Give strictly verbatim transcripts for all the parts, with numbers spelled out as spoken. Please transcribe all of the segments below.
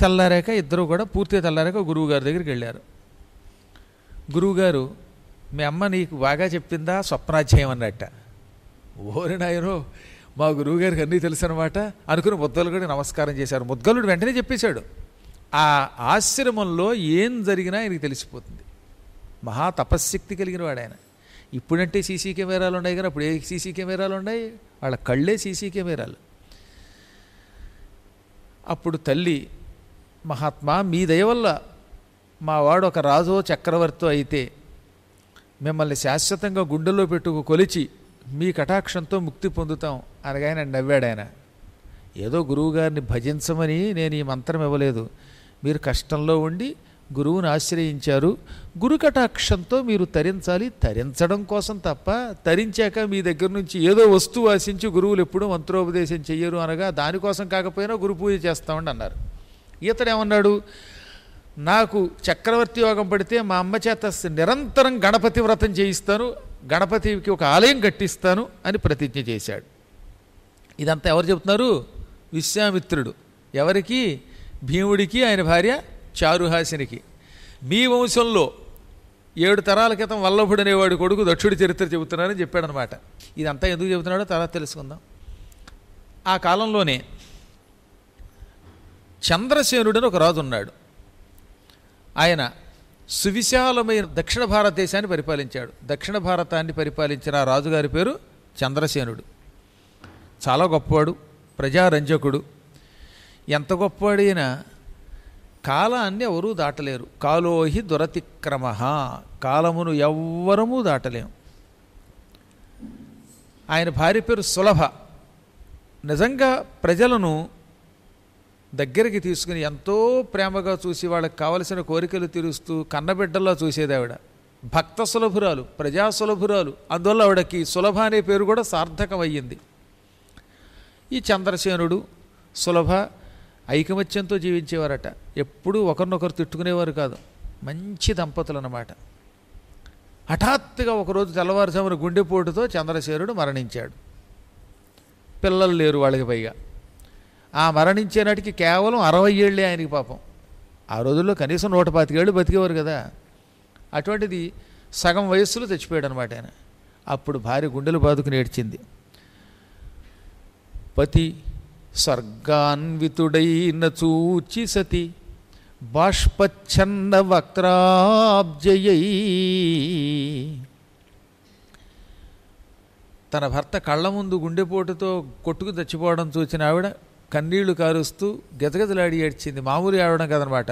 తెల్లారాక ఇద్దరు కూడా పూర్తిగా తెల్లారాక గురువుగారి దగ్గరికి వెళ్ళారు. గురువుగారు, మీ అమ్మ నీకు బాగా చెప్పిందా స్వప్నాధ్యాయం అన్నట్ట. ఓరి నాయనో, మా గురువుగారికి అన్నీ తెలుసు అనమాట అనుకుని ముద్దలుగుడు నమస్కారం చేశారు. ముద్దలుడు వెంటనే చెప్పేశాడు. ఆ ఆశ్రమంలో ఏం జరిగినా ఆయనకి తెలిసిపోతుంది. మహా తపశ్శక్తి కలిగిన వాడు ఆయన. ఇప్పుడంటే సీసీ కెమెరాలు ఉన్నాయి కానీ అప్పుడు ఏ సీసీ కెమెరాలు ఉన్నాయి, వాళ్ళ కళ్ళే సీసీ కెమెరాలు. అప్పుడు తల్లి, మహాత్మా మీ దయ వల్ల మా వాడు ఒక రాజో చక్రవర్తో అయితే మిమ్మల్ని శాశ్వతంగా గుండెల్లో పెట్టుకు కొలిచి మీ కటాక్షంతో ముక్తి పొందుతాం అనగానే ఆయన నవ్వాడు. ఆయన ఏదో గురువుగారిని భజించమని నేను ఈ మంత్రం ఇవ్వలేదు. మీరు కష్టంలో ఉండి గురువుని ఆశ్రయించారు, గురు కటాక్షంతో మీరు తరించాలి, తరించడం కోసం తప్ప తరించాక మీ దగ్గర నుంచి ఏదో వస్తువు ఆశించి గురువులు ఎప్పుడూ మంత్రోపదేశం చెయ్యరు అనగా దానికోసం కాకపోయినా గురు పూజ చేస్తామని అన్నారు. ఈతడేమన్నాడు, నాకు చక్రవర్తి యోగం పడితే మా అమ్మ చేత నిరంతరం గణపతి వ్రతం చేయిస్తాను, గణపతికి ఒక ఆలయం కట్టిస్తాను అని ప్రతిజ్ఞ చేశాడు. ఇదంతా ఎవరు చెబుతున్నారు? విశ్వామిత్రుడు. ఎవరికి? భీముడికి, ఆయన భార్య చారుహాసినికి. మీ వంశంలో ఏడు తరాల క్రితం వల్లభుడు అనేవాడు కొడుకు దక్షుడి చరిత్ర చెబుతున్నారని చెప్పాడనమాట. ఇదంతా ఎందుకు చెబుతున్నాడో తర్వాత తెలుసుకుందాం. ఆ కాలంలోనే చంద్రసేనుడని ఒక రాజు ఉన్నాడు. ఆయన సువిశాలమైన దక్షిణ భారతదేశాన్ని పరిపాలించాడు. దక్షిణ భారతాన్ని పరిపాలించిన ఆ రాజుగారి పేరు చంద్రసేనుడు. చాలా గొప్పవాడు, ప్రజారంజకుడు. ఎంత గొప్పవాడైనా కాలాన్ని ఎవరూ దాటలేరు. కాలోహి దురతిక్రమ, కాలమును ఎవ్వరము దాటలేము. ఆయన భార్య పేరు సులభ. నిజంగా ప్రజలను దగ్గరికి తీసుకుని ఎంతో ప్రేమగా చూసి వాళ్ళకి కావలసిన కోరికలు తీరుస్తూ కన్నబిడ్డల్లో చూసేది ఆవిడ. భక్త సులభురాలు, ప్రజా సులభురాలు. అందువల్ల ఆవిడకి సులభ అనే పేరు కూడా సార్థకమయ్యింది. ఈ చంద్రసేనుడు సులభ ఐకమత్యంతో జీవించేవారట. ఎప్పుడూ ఒకరినొకరు తిట్టుకునేవారు కాదు. మంచి దంపతులు అన్నమాట. హఠాత్తుగా ఒకరోజు తెల్లవారుజామున గుండెపోటుతో చంద్రసేనుడు మరణించాడు. పిల్లలు లేరు వాళ్ళకి. పైగా ఆ మరణించే నాటికి కేవలం అరవై ఏళ్ళే ఆయనకి. పాపం ఆ రోజుల్లో కనీసం నూట పాతికేళ్ళు బతికేవారు కదా. అటువంటిది సగం వయస్సులో చచ్చిపోయాడు అనమాట ఆయన. అప్పుడు భార్య గుండెలు బాదుకుని ఏడ్చింది. పతి స్వర్గాన్వితుడైన చూచి సతి బాష్పచ్ఛన్న వక్త్రాబ్జయై. తన భర్త కళ్ళ ముందు గుండెపోటుతో కొట్టుకు చచ్చిపోవడం చూసిన ఆవిడ కన్నీళ్లు కారుస్తూ గజగజలాడి ఏడ్చింది. మామూలు ఆడడం కదనమాట.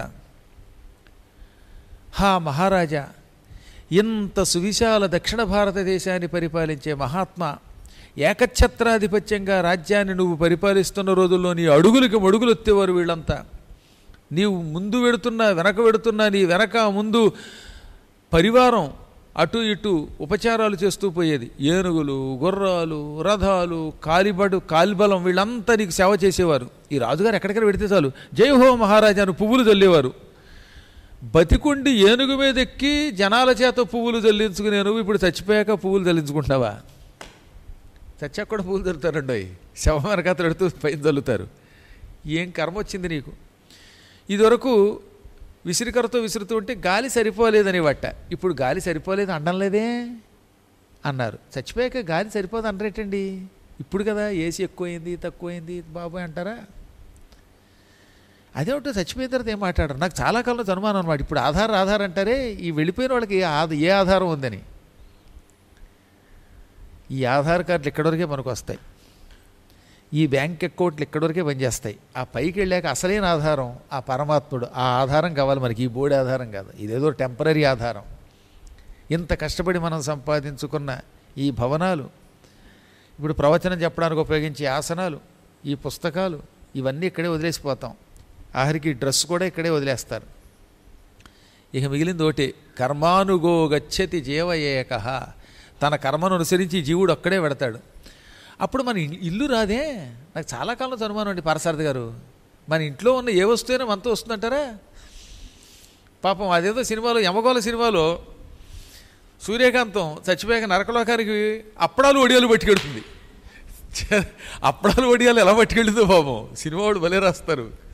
హా మహారాజా, ఇంత సువిశాల దక్షిణ భారతదేశాన్ని పరిపాలించే మహాత్మా, ఏకఛత్రాధిపత్యంగా రాజ్యాన్ని నువ్వు పరిపాలిస్తున్న రోజుల్లో నీ అడుగులకి మడుగులు ఎత్తేవారు వీళ్ళంతా. నీవు ముందు వెడుతున్నా వెనక వెడుతున్నా నీ వెనక ముందు పరివారం అటు ఇటు ఉపచారాలు చేస్తూ పోయేది. ఏనుగులు, గుర్రాలు, రథాలు, కాలిబడు కాలిబలం వీళ్ళంతా నీకు సేవ చేసేవారు. ఈ రాజుగారు ఎక్కడికైనా పెడితే చాలు జై హో మహారాజాను పువ్వులు చల్లేవారు. బతికుండి ఏనుగు మీద ఎక్కి జనాల చేత పువ్వులు చల్లించుకునే నువ్వు ఇప్పుడు చచ్చిపోయాక పువ్వులు చల్లించుకుంటున్నావా? చచ్చాక కూడా పువ్వులు చల్లుతారండి. శవమైన కథలు ఎడుతూ పైన చల్లుతారు. ఏం కర్మ వచ్చింది నీకు? ఇదివరకు విసిరికరతో విసురుతూ ఉంటే గాలి సరిపోలేదని వట్ట. ఇప్పుడు గాలి సరిపోలేదు అనడం లేదే అన్నారు. చచ్చిపోయాక గాలి సరిపోదు అనరేటండి. ఇప్పుడు కదా ఏసీ ఎక్కువైంది తక్కువైంది బాబాయ్ అంటారా? అదేమిటో చచ్చిపోయిన తర్వాత ఏం మాట్లాడరు. నాకు చాలా కాలంలో అనుమానం అనమాట. ఇప్పుడు ఆధార్ ఆధార్ అంటారే, ఈ వెళ్ళిపోయిన వాళ్ళకి ఏ ఆధారం ఉందని. ఈ ఆధార్ కార్డులు ఇక్కడివరకే మనకు వస్తాయి. ఈ బ్యాంక్ అకౌంట్లు ఇక్కడివరకే పనిచేస్తాయి. ఆ పైకి వెళ్ళాక అసలైన ఆధారం ఆ పరమాత్ముడు. ఆ ఆధారం కావాలి మనకి. ఈ బోర్డు ఆధారం కాదు. ఇదేదో టెంపరీ ఆధారం. ఇంత కష్టపడి మనం సంపాదించుకున్న ఈ భవనాలు, ఇప్పుడు ప్రవచనం చెప్పడానికి ఉపయోగించే ఆసనాలు, ఈ పుస్తకాలు, ఇవన్నీ ఇక్కడే వదిలేసిపోతాం. ఆఖరికి డ్రెస్ కూడా ఇక్కడే వదిలేస్తారు. ఇక మిగిలింది ఒకటి, కర్మానుగో గచ్చతి జీవ ఏకః. తన కర్మను అనుసరించి జీవుడు అక్కడే పెడతాడు. అప్పుడు మన ఇల్లు రాదే. నాకు చాలా కాలంలో అనుమానం అండి పారసారథి గారు, మన ఇంట్లో ఉన్న ఏ వస్తువైనా మనతో వస్తుందంటారా? పాపం అదేదో సినిమాలో, యమగోళ సినిమాలో సూర్యకాంతం చచ్చిపోయాక నరకలోకానికి అప్పడాలు వడియాలు పట్టుకెడుతుంది. అప్పడాలు వడియాలు ఎలా పట్టుకెళ్ళిందో పాపం సినిమా వాడు భలే రాస్తారు.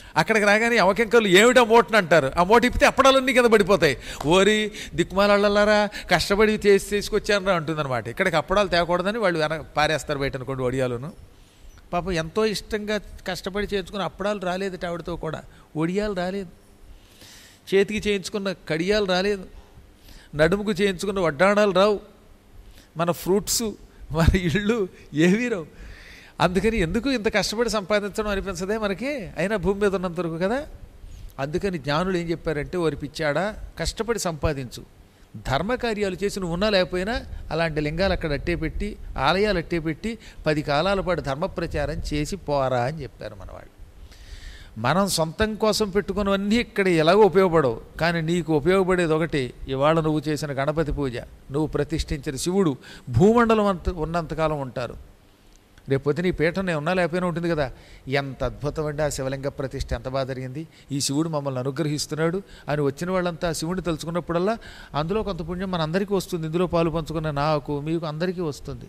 అక్కడికి రాగానే అవకెంకలు ఏమిటా మోటని అంటారు. ఆ మోట ఇప్పితే అప్పడాలన్నీ కింద పడిపోతాయి. ఓరి దిక్కుమాలళ్ళారా కష్టపడి చేసి తీసుకొచ్చారా అంటుందన్నమాట. ఇక్కడికి అప్పడాలు తేకూడదని వాళ్ళు వెన పారేస్తారు బయట అనుకోండి వడియాలను. పాపం ఎంతో ఇష్టంగా కష్టపడి చేయించుకున్న అప్పడాలు రాలేదు ఆవిడతో కూడా, ఒడియాలు రాలేదు, చేతికి చేయించుకున్న కడియాలు రాలేదు, నడుముకు చేయించుకున్న వడ్డాణాలు రావు, మన ఫ్రూట్సు మన ఇళ్ళు ఏవీ రావు. అందుకని ఎందుకు ఇంత కష్టపడి సంపాదించడం అనిపించదే మనకి, అయినా భూమి మీద ఉన్నంత వరకు కదా. అందుకని జ్ఞానులు ఏం చెప్పారంటే, ఓరి పిచ్చాడా కష్టపడి సంపాదించు, ధర్మకార్యాలు చేసి నువ్వు ఉన్నా లేకపోయినా అలాంటి లింగాలు అక్కడ అట్టే పెట్టి ఆలయాలు అట్టే పెట్టి పది కాలాల పాటు ధర్మ ప్రచారం చేసి పోరా అని చెప్పారు మనవాళ్ళు. మనం సొంతం కోసం పెట్టుకున్నవన్నీ ఇక్కడ ఎలాగో ఉపయోగపడవు, కానీ నీకు ఉపయోగపడేది ఒకటి. ఇవాళ నువ్వు చేసిన గణపతి పూజ, నువ్వు ప్రతిష్ఠించిన శివుడు భూమండలం అంత ఉన్నంతకాలం ఉంటారు. రేపొద్దు నీ పీఠం నేను ఉన్నా లేకపోయినా ఉంటుంది కదా. ఎంత అద్భుతం అండి ఆ శివలింగ ప్రతిష్ఠ, ఎంత బాగా జరిగింది, ఈ శివుడు మమ్మల్ని అనుగ్రహిస్తున్నాడు అని వచ్చిన వాళ్ళంతా ఆ శివుడిని తలుచుకున్నప్పుడల్లా అందులో కొంత పుణ్యం మన అందరికీ వస్తుంది. ఇందులో పాలు పంచుకున్న నాకు మీకు అందరికీ వస్తుంది.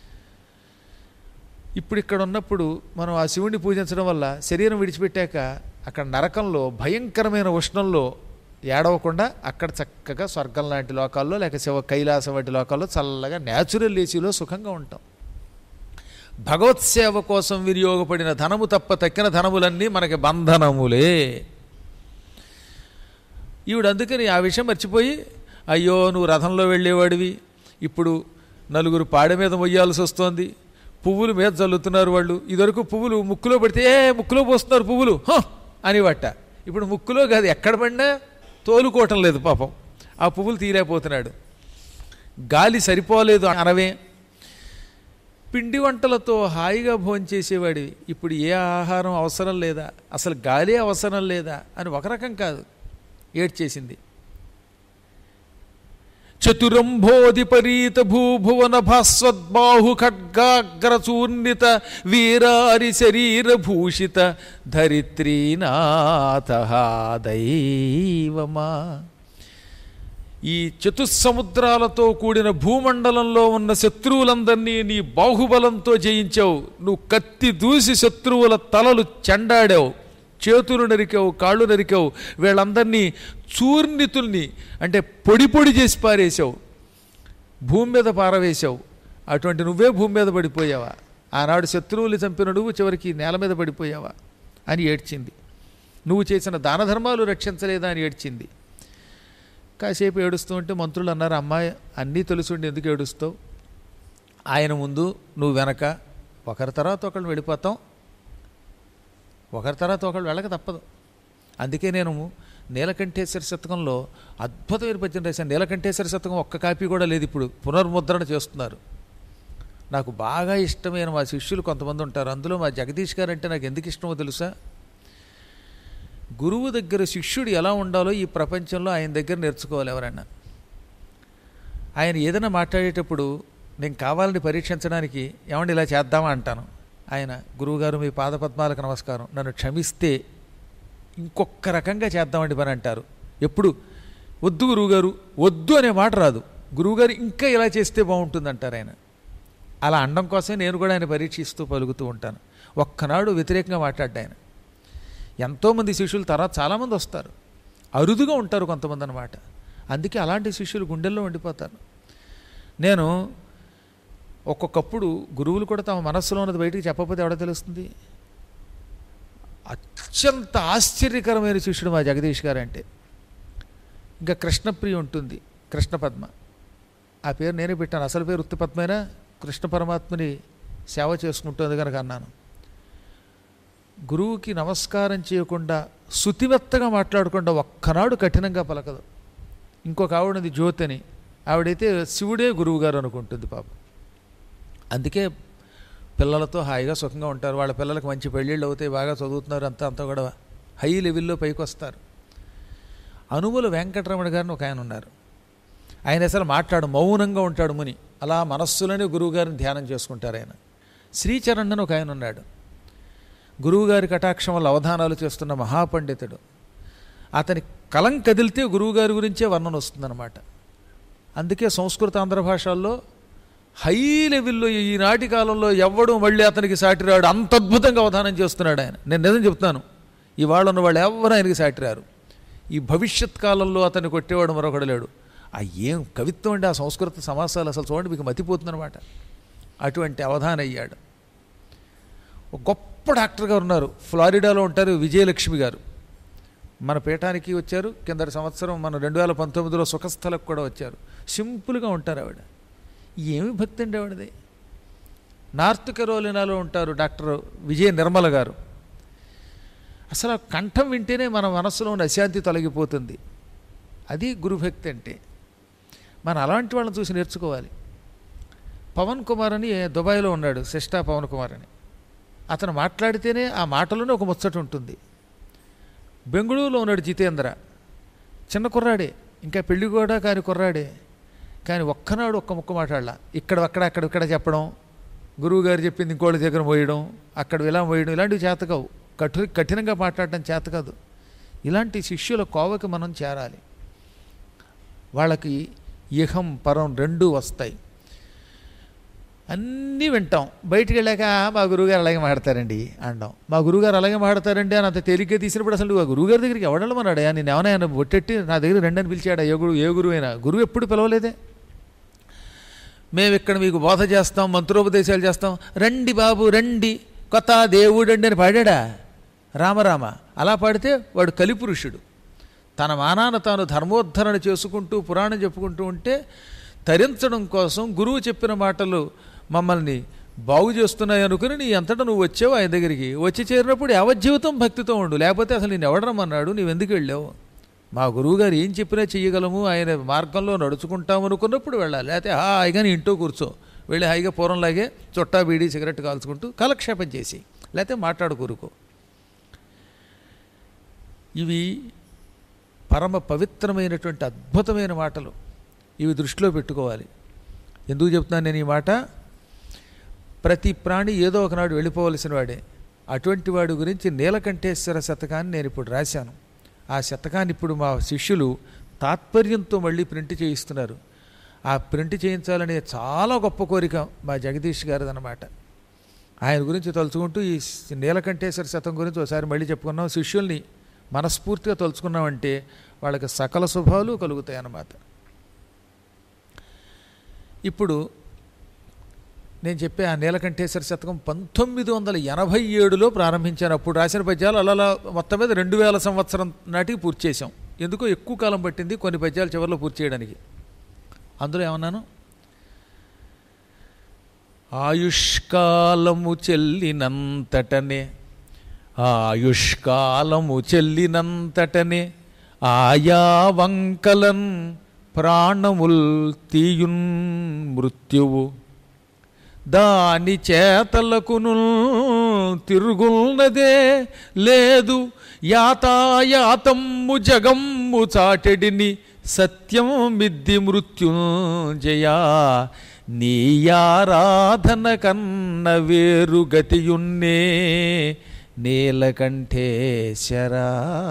ఇప్పుడు ఇక్కడ ఉన్నప్పుడు మనం ఆ శివుడిని పూజించడం వల్ల శరీరం విడిచిపెట్టాక అక్కడ నరకంలో భయంకరమైన ఉష్ణంలో ఏడవకుండా అక్కడ చక్కగా స్వర్గం లాంటి లోకాల్లో లేక శివ కైలాసం వంటి లోకాల్లో చల్లగా న్యాచురల్ ఏసీలో సుఖంగా ఉంటాం. భగవత్ సేవ కోసం వినియోగపడిన ధనము తప్ప తక్కిన ధనములన్నీ మనకి బంధనములే. ఈవిడ అందుకని ఆ విషయం మర్చిపోయి, అయ్యో నువ్వు రథంలో వెళ్ళేవాడివి, ఇప్పుడు నలుగురు పాడె మీద మొయ్యాల్సి వస్తోంది, పువ్వులు మీద చల్లుతున్నారు వాళ్ళు, ఇదివరకు పువ్వులు ముక్కులో పడితే ఏ ముక్కులో పోస్తున్నారు పువ్వులు అని వట్ట, ఇప్పుడు ముక్కులో కాదు ఎక్కడ పడినా తోలుకోవటం లేదు పాపం, ఆ పువ్వులు తీరైపోతున్నాడు. గాలి సరిపోలేదు అనవే, పిండి వంటలతో హాయిగా భోంచేసేవాడివి, ఇప్పుడు ఏ ఆహారం అవసరం లేదా, అసలు గాలి అవసరం లేదా అని ఒక రకం కాదు ఏడ్చేసింది. చతురంభోధిపరీత భూభువన భాస్వద్బాహు ఖడ్గాగ్రచూర్ణిత వీరారి శరీర భూషిత ధరిత్రీనాథ దైవమా. ఈ చతుస్సముద్రాలతో కూడిన భూమండలంలో ఉన్న శత్రువులందరినీ నీ బాహుబలంతో జయించావు. నువ్వు కత్తి దూసి శత్రువుల తలలు చెండాడావు, చేతులు నరికావు, కాళ్ళు నరికావు, వీళ్ళందరినీ చూర్ణితుల్ని అంటే పొడి పొడి చేసి పారేసావు, భూమి మీద పారవేశావు. అటువంటి నువ్వే భూమి మీద పడిపోయావా, ఆనాడు శత్రువులు చంపిన నువ్వు చివరికి నేల మీద పడిపోయావా అని ఏడ్చింది. నువ్వు చేసిన దాన ధర్మాలు రక్షించలేదా అని ఏడ్చింది. కాసేపు ఏడుస్తూ ఉంటే మంత్రులు అన్నారు, అమ్మాయి అన్నీ తెలుసుండి ఎందుకు ఏడుస్తావు, ఆయన ముందు నువ్వు వెనక ఒకరి తర్వాత ఒకళ్ళు వెళ్ళిపోతాం, ఒకరి తర్వాత ఒకళ్ళు వెళ్ళక తప్పదు. అందుకే నేను నీలకంఠేశ్వర శతకంలో అద్భుతమైన పద్యం రాశాను. నీలకంఠేశ్వర శతకం ఒక్క కాపీ కూడా లేదు, ఇప్పుడు పునర్ముద్రణ చేస్తున్నారు. నాకు బాగా ఇష్టమైన మా శిష్యులు కొంతమంది ఉంటారు, అందులో మా జగదీష్ గారు అంటే నాకు ఎందుకు ఇష్టమో తెలుసా. గురువు దగ్గర శిష్యుడు ఎలా ఉండాలో ఈ ప్రపంచంలో ఆయన దగ్గర నేర్చుకోవాలి ఎవరైనా. ఆయన ఏదైనా మాట్లాడేటప్పుడు నేను కావాలని పరీక్షించడానికి ఏమండి ఇలా చేద్దామా అంటాను. ఆయన గురువుగారు మీ పాదపద్మాలకు నమస్కారం, నన్ను క్షమిస్తే ఇంకొక రకంగా చేద్దామండి పని అంటారు. ఎప్పుడు వద్దు గురువుగారు, వద్దు అనే మాట రాదు, గురువుగారు ఇంకా ఇలా చేస్తే బాగుంటుంది అంటారు ఆయన. అలా అనడం కోసమే నేను కూడా ఆయన పరీక్షిస్తూ పలుకుతూ ఉంటాను. ఒక్కనాడు వ్యతిరేకంగా మాట్లాడ్డా ఆయన. ఎంతోమంది శిష్యులు తర్వాత చాలామంది వస్తారు, అరుదుగా ఉంటారు కొంతమంది అన్నమాట. అందుకే అలాంటి శిష్యులు గుండెల్లో ఉండిపోతారు. నేను ఒక్కొక్కప్పుడు గురువులు కూడా తమ మనస్సులో ఉన్నది బయటికి చెప్పకపోతే ఎవడో తెలుస్తుంది. అత్యంత ఆశ్చర్యకరమైన శిష్యుడు మా జగదీష్ గారు అంటే. ఇంకా కృష్ణప్రియ ఉంటుంది, కృష్ణ పద్మ, ఆ పేరు నేనే పెట్టాను. అసలు పేరు ఉత్తి పద్మైనా కృష్ణ పరమాత్మని సేవ చేసుకుంటుంది కనుక అన్నాను. గురువుకి నమస్కారం చేయకుండా శుతిమెత్తగా మాట్లాడకుండా ఒక్కనాడు కఠినంగా పలకదు. ఇంకొక ఆవిడది జ్యోతి అని, ఆవిడైతే శివుడే గురువు గారు అనుకుంటుంది పాపం. అందుకే పిల్లలతో హాయిగా సుఖంగా ఉంటారు. వాళ్ళ పిల్లలకు మంచి పెళ్ళిళ్ళు అవుతాయి, బాగా చదువుతున్నారు, అంతా అంతా కూడా హై లెవెల్లో పైకి వస్తారు. అనుముల వెంకటరమణ గారిని ఒక ఆయన ఉన్నారు. ఆయన అసలు మాట్లాడు, మౌనంగా ఉంటాడు ముని, అలా మనస్సులోనే గురువుగారిని ధ్యానం చేసుకుంటారు ఆయన. శ్రీచరణ్ అని ఒక ఆయన ఉన్నాడు, గురువుగారి కటాక్షం వల్ల అవధానాలు చేస్తున్న మహాపండితుడు. అతని కలం కదిలితే గురువుగారి గురించే వర్ణన వస్తుందన్నమాట. అందుకే సంస్కృత ఆంధ్ర భాషల్లో హై లెవెల్లో ఈనాటి కాలంలో ఎవ్వడూ మళ్ళీ అతనికి సాటిరాడు, అంత అద్భుతంగా అవధానం చేస్తున్నాడు ఆయన. నేను నిజం చెప్తాను, ఇవాళ ఉన్న వాళ్ళు ఎవరు ఆయనకి సాటిరారు. ఈ భవిష్యత్ కాలంలో అతన్ని కొట్టేవాడు మరొకడు లేడు. ఆ ఏం కవిత్వం అండి ఆ సంస్కృత సమాసాలు, అసలు చూడండి మీకు మతిపోతుందన్నమాట. అటువంటి అవధాన అయ్యాడు. ఒక గొప్ప డాక్టర్ గారు ఉన్నారు, ఫ్లారిడాలో ఉంటారు, విజయలక్ష్మి గారు. మన పీఠానికి వచ్చారు కిందటి సంవత్సరం, మన రెండు వేల పంతొమ్మిదిలో సుఖస్థలకు కూడా వచ్చారు. సింపుల్గా ఉంటారు ఆవిడ. ఏమి భక్తి అండి ఆవిడది. నార్త్ కెరోలినాలో ఉంటారు డాక్టర్ విజయ నిర్మల గారు. అసలు ఆ కంఠం వింటేనే మన మనస్సులో ఉన్న అశాంతి తొలగిపోతుంది. అది గురుభక్తి అంటే. మనం అలాంటి వాళ్ళని చూసి నేర్చుకోవాలి. పవన్ కుమార్ అని దుబాయ్లో ఉన్నాడు, శిష్టా పవన్ కుమార్ అని. అతను మాట్లాడితేనే ఆ మాటలోనే ఒక ముచ్చట ఉంటుంది. బెంగళూరులో ఉన్నాడు జితేంద్ర, చిన్న కుర్రాడే, ఇంకా పెళ్లి కూడా కాని కుర్రాడే. కానీ ఒక్కనాడు ఒక్క ముక్క మాట్లాడలా. ఇక్కడ అక్కడ అక్కడ ఇక్కడ చెప్పడం, గురువు గారు చెప్పింది ఇంకోళ్ళ దగ్గర మోయడం, అక్కడ ఇలా మోయడం, ఇలాంటివి చేతకావు. కఠి కఠినంగా మాట్లాడటం చేత కాదు. ఇలాంటి శిష్యుల కోవకి మనం చేరాలి. వాళ్ళకి ఇహం పరం రెండూ వస్తాయి. అన్నీ వింటాం, బయటికి వెళ్ళాక మా గురువుగారు అలాగే మాడతారండి అంటాం. మా గురువుగారు అలాగే మాడతారండి అని అంత తేలిగ్గా తీసినప్పుడు అసలు ఆ గురువుగారి దగ్గరికి ఎవడమన్నాడు? నేను ఏమైనా ఒట్టెట్టి నా దగ్గర రెండని పిలిచాడా? ఏ గురువు ఏ గురువు అయినా? గురువు ఎప్పుడు పిలవలేదే. మేము ఇక్కడ మీకు బోధ చేస్తాం, మంత్రోపదేశాలు చేస్తాం, రండి బాబు రండి, కొత్త దేవుడు అండి అని పాడాడా? రామరామ అలా పాడితే వాడు కలిపురుషుడు. తన మానాన తాను ధర్మోద్ధరణ చేసుకుంటూ పురాణం చెప్పుకుంటూ ఉంటే తరించడం కోసం గురువు చెప్పిన మాటలు మమ్మల్ని బాగు చేస్తున్నాయి అనుకుని నీ అంతటా నువ్వు వచ్చావు ఆయన దగ్గరికి. వచ్చి చేరినప్పుడు యావజ్జీవితం భక్తితో ఉండు, లేకపోతే అసలు నేను ఎవడరమన్నాడు, నువ్వెందుకు వెళ్ళావు? మా గురువుగారు ఏం చెప్పినా చెయ్యగలము, ఆయన మార్గంలో నడుచుకుంటాము అనుకున్నప్పుడు వెళ్ళాలి. లేకపోతే హాయిగా నీ ఇంట్లో కూర్చో, వెళ్ళి హాయిగా పూర్వంలాగే చుట్టా బీడీ సిగరెట్ కాల్చుకుంటూ కాలక్షేపం చేసి, లేకపోతే మాట్లాడు కూరుకో. ఇవి పరమ పవిత్రమైనటువంటి అద్భుతమైన మాటలు. ఇవి దృష్టిలో పెట్టుకోవాలి. ఎందుకు చెప్తున్నాను నేను ఈ మాట? ప్రతి ప్రాణి ఏదో ఒకనాడు వెళ్ళిపోవలసిన వాడే. అటువంటి వాడి గురించి నీలకంఠేశ్వర శతకాన్ని నేను ఇప్పుడు రాశాను. ఆ శతకాన్ని ఇప్పుడు మా శిష్యులు తాత్పర్యంతో మళ్ళీ ప్రింట్ చేయిస్తున్నారు. ఆ ప్రింట్ చేయించాలనే చాలా గొప్ప కోరిక మా జగదీష్ గారిదన్నమాట. ఆయన గురించి తలుచుకుంటూ ఈ నీలకంఠేశ్వర శతం గురించి ఒకసారి మళ్ళీ చెప్పుకున్నాం. శిష్యుల్ని మనస్ఫూర్తిగా తలుచుకున్నామంటే వాళ్ళకి సకల శుభాలు కలుగుతాయి అన్నమాట. ఇప్పుడు నేను చెప్పే ఆ నీలకంఠేశ్వర శతకం పంతొమ్మిది వందల ఎనభై ఏడులో ప్రారంభించాను. అప్పుడు రాసిన పద్యాలు అలా మొత్తం మీద రెండు వేల సంవత్సరం నాటికి పూర్తి చేశాం. ఎందుకో ఎక్కువ కాలం పట్టింది కొన్ని పద్యాలు చివరిలో పూర్తి చేయడానికి. అందులో ఏమన్నాను? ఆయుష్కాలము చెల్లినంతటనే ఆయుష్కాలము చెల్లినంతటనే ఆయా వంకలన్ ప్రాణముల్ తీయున్ మృత్యువు దాని చేతలకును తిరుగున్నదే లేదు యాతాయాతమ్ము జగమ్ము చాటెడిని సత్యం మిద్ది మృత్యుంజయా నీయారాధన కన్న వేరు గతియున్నే నీలకంఠేశ్వరా.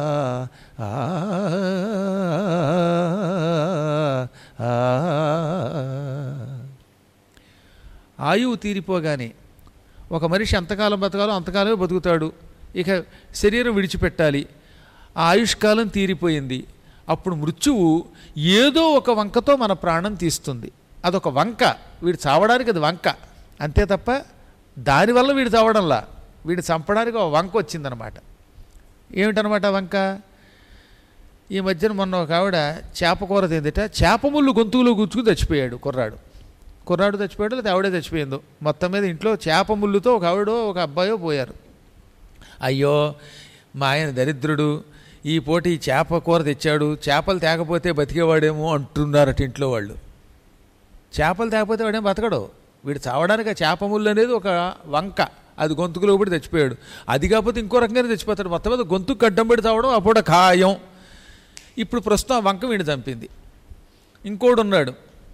ఆయువు తీరిపోగానే ఒక మనిషి ఎంతకాలం బతకాలో అంతకాలమే బతుకుతాడు. ఇక శరీరం విడిచిపెట్టాలి. ఆ ఆయుష్కాలం తీరిపోయింది. అప్పుడు మృత్యువు ఏదో ఒక వంకతో మన ప్రాణం తీస్తుంది. అదొక వంక, వీడు చావడానికి అది వంక అంతే తప్ప దానివల్ల వీడు చావడంలా, వీడు చంపడానికి ఒక వంక వచ్చిందనమాట. ఏమిటనమాట వంక? ఈ మధ్యన మొన్న ఒక ఆవిడ చేప కూర తిందిట, చేప ముళ్ళు గొంతులో గుచ్చుకుని చచ్చిపోయాడు కుర్రాడు. కుర్రాడు చచ్చిపోయాడు, లేదా ఆవిడే చచ్చిపోయిందో. మొత్తం మీద ఇంట్లో చేప ముళ్ళుతో ఒక ఆవిడో ఒక అబ్బాయో పోయారు. అయ్యో మా ఆయన దరిద్రుడు, ఈ పోటీ చేప కూర తెచ్చాడు, చేపలు తేకపోతే బతికేవాడేమో అంటున్నారట ఇంట్లో వాళ్ళు. చేపలు తేకపోతే వాడేం బతకడు, వీడు చావడానికి ఆ చేప ముళ్ళు అనేది ఒక వంక, అది గొంతుకులో పడి చచ్చిపోయాడు. అది కాకపోతే ఇంకో రకంగానే చచ్చిపోతాడు. మొత్తం మీద గొంతుకు గడ్డం పడి చావడం అప్పుడు ఖాయం. ఇప్పుడు ప్రస్తుతం ఆ వంక వీడిని చంపింది. ఇంకోడు ఉన్నాడు,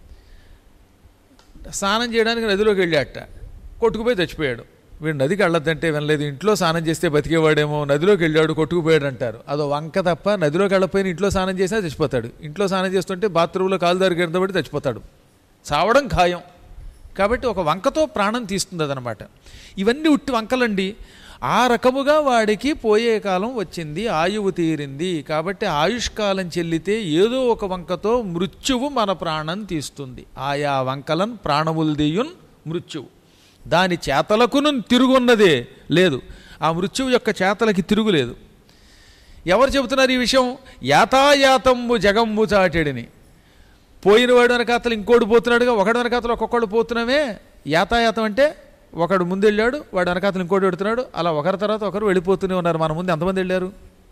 స్నానం చేయడానికి నదిలోకి వెళ్ళాట, కొట్టుకుపోయి చచ్చిపోయాడు. వీడు నదికి వెళ్ళొద్దంటే వినలేదు, ఇంట్లో స్నానం చేస్తే బతికేవాడేమో, నదిలోకి వెళ్ళాడు కొట్టుకుపోయాడు అంటారు. అదో వంక తప్ప. నదిలోకి వెళ్ళకపోయినా ఇంట్లో స్నానం చేసినా చచ్చిపోతాడు. ఇంట్లో స్నానం చేస్తుంటే బాత్రూంలో కాలు దారి కింద పడి చచ్చిపోతాడు. చావడం ఖాయం. కాబట్టి ఒక వంకతో ప్రాణం తీస్తుంది అదనమాట. ఇవన్నీ ఉట్టి వంకలండి. ఆ రకముగా వాడికి పోయే కాలం వచ్చింది, ఆయువు తీరింది. కాబట్టి ఆయుష్కాలం చెల్లితే ఏదో ఒక వంకతో మృత్యువు మన ప్రాణం తీస్తుంది. ఆయా వంకలన్ ప్రాణముల్దీయున్ మృత్యువు. దాని చేతలకును తిరుగున్నదే లేదు. ఆ మృత్యువు యొక్క చేతలకి తిరుగులేదు. ఎవరు చెబుతున్నారు ఈ విషయం? యాతాయాతమ్ము జగమ్ము చాటెడిని. పోయినవాడు వెనకాతలు ఇంకోటి పోతున్నాడుగా, ఒకడు వెనకాతలు ఒక్కొక్కడు పోతున్నామే. యాతాయాతం అంటే ఒకడు ముందు వెళ్ళాడు, వాడు వెనకాతలు ఇంకోటి పెడుతున్నాడు, అలా ఒకరి తర్వాత ఒకరు వెళ్ళిపోతూనే ఉన్నారు. మన ముందు ఎంతమంది వెళ్ళారు?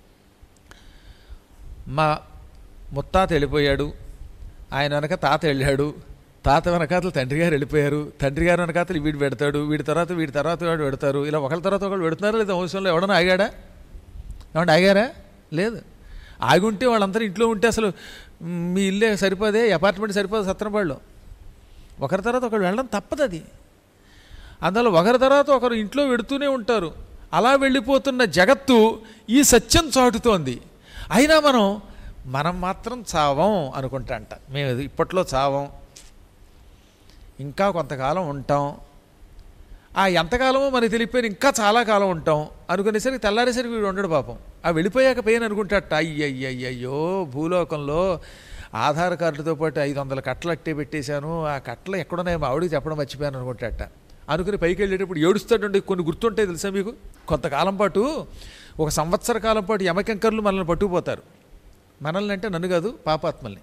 మా ముత్తాత వెళ్ళిపోయాడు, ఆయన వెనక తాత వెళ్ళాడు, తాత వెనకాతలు తండ్రి గారు వెళ్ళిపోయారు, తండ్రి గారు వెనకాతలు వీడు పెడతాడు, వీడి తర్వాత వీడి తర్వాత వాడు పెడతారు. ఇలా ఒకరి తర్వాత ఒకళ్ళు పెడుతున్నారు. లేదా వంశంలో ఎవడన్నా ఆగాడా? ఏమంటే ఆగారా? లేదు. ఆగి ఉంటే వాళ్ళందరూ ఇంట్లో ఉంటే అసలు మీ ఇల్లే సరిపోదే, అపార్ట్మెంట్ సరిపోదు సత్రపాడులో. ఒకరి తర్వాత ఒకరు వెళ్ళడం తప్పదు. అది అందువల్ల ఒకరి తర్వాత ఒకరు ఇంట్లో పెడుతూనే ఉంటారు. అలా వెళ్ళిపోతున్న జగత్తు ఈ సత్యం చాటుతోంది. అయినా మనం మనం మాత్రం చావం అనుకుంటా అంట. మేము ఇప్పట్లో చావం, ఇంకా కొంతకాలం ఉంటాం, ఆ ఎంతకాలమో మనకి తెలియపోయిన ఇంకా చాలా కాలం ఉంటాం అనుకునేసరికి తెల్లారేసరికి వీడు ఉండడు పాపం. ఆ వెళ్ళిపోయాక పోయిన అనుకుంటాట, అయ్యయ్యయ్యో భూలోకంలో ఆధార్ కార్డుతో పాటు ఐదు వందల కట్టలు అట్టే పెట్టేశాను, ఆ కట్టలు ఎక్కడున్నాయో మా ఆవిడికి చెప్పడం మర్చిపోయాను అనుకుంటాట. అనుకుని పైకి వెళ్ళేటప్పుడు ఏడుస్తాడండి. కొన్ని గుర్తుంటాయి తెలుసా మీకు? కొంతకాలం పాటు, ఒక సంవత్సర కాలం పాటు యమకెంకర్లు మనల్ని పట్టుకుపోతారు. మనల్ని అంటే నన్ను కాదు, పాపాత్మల్ని.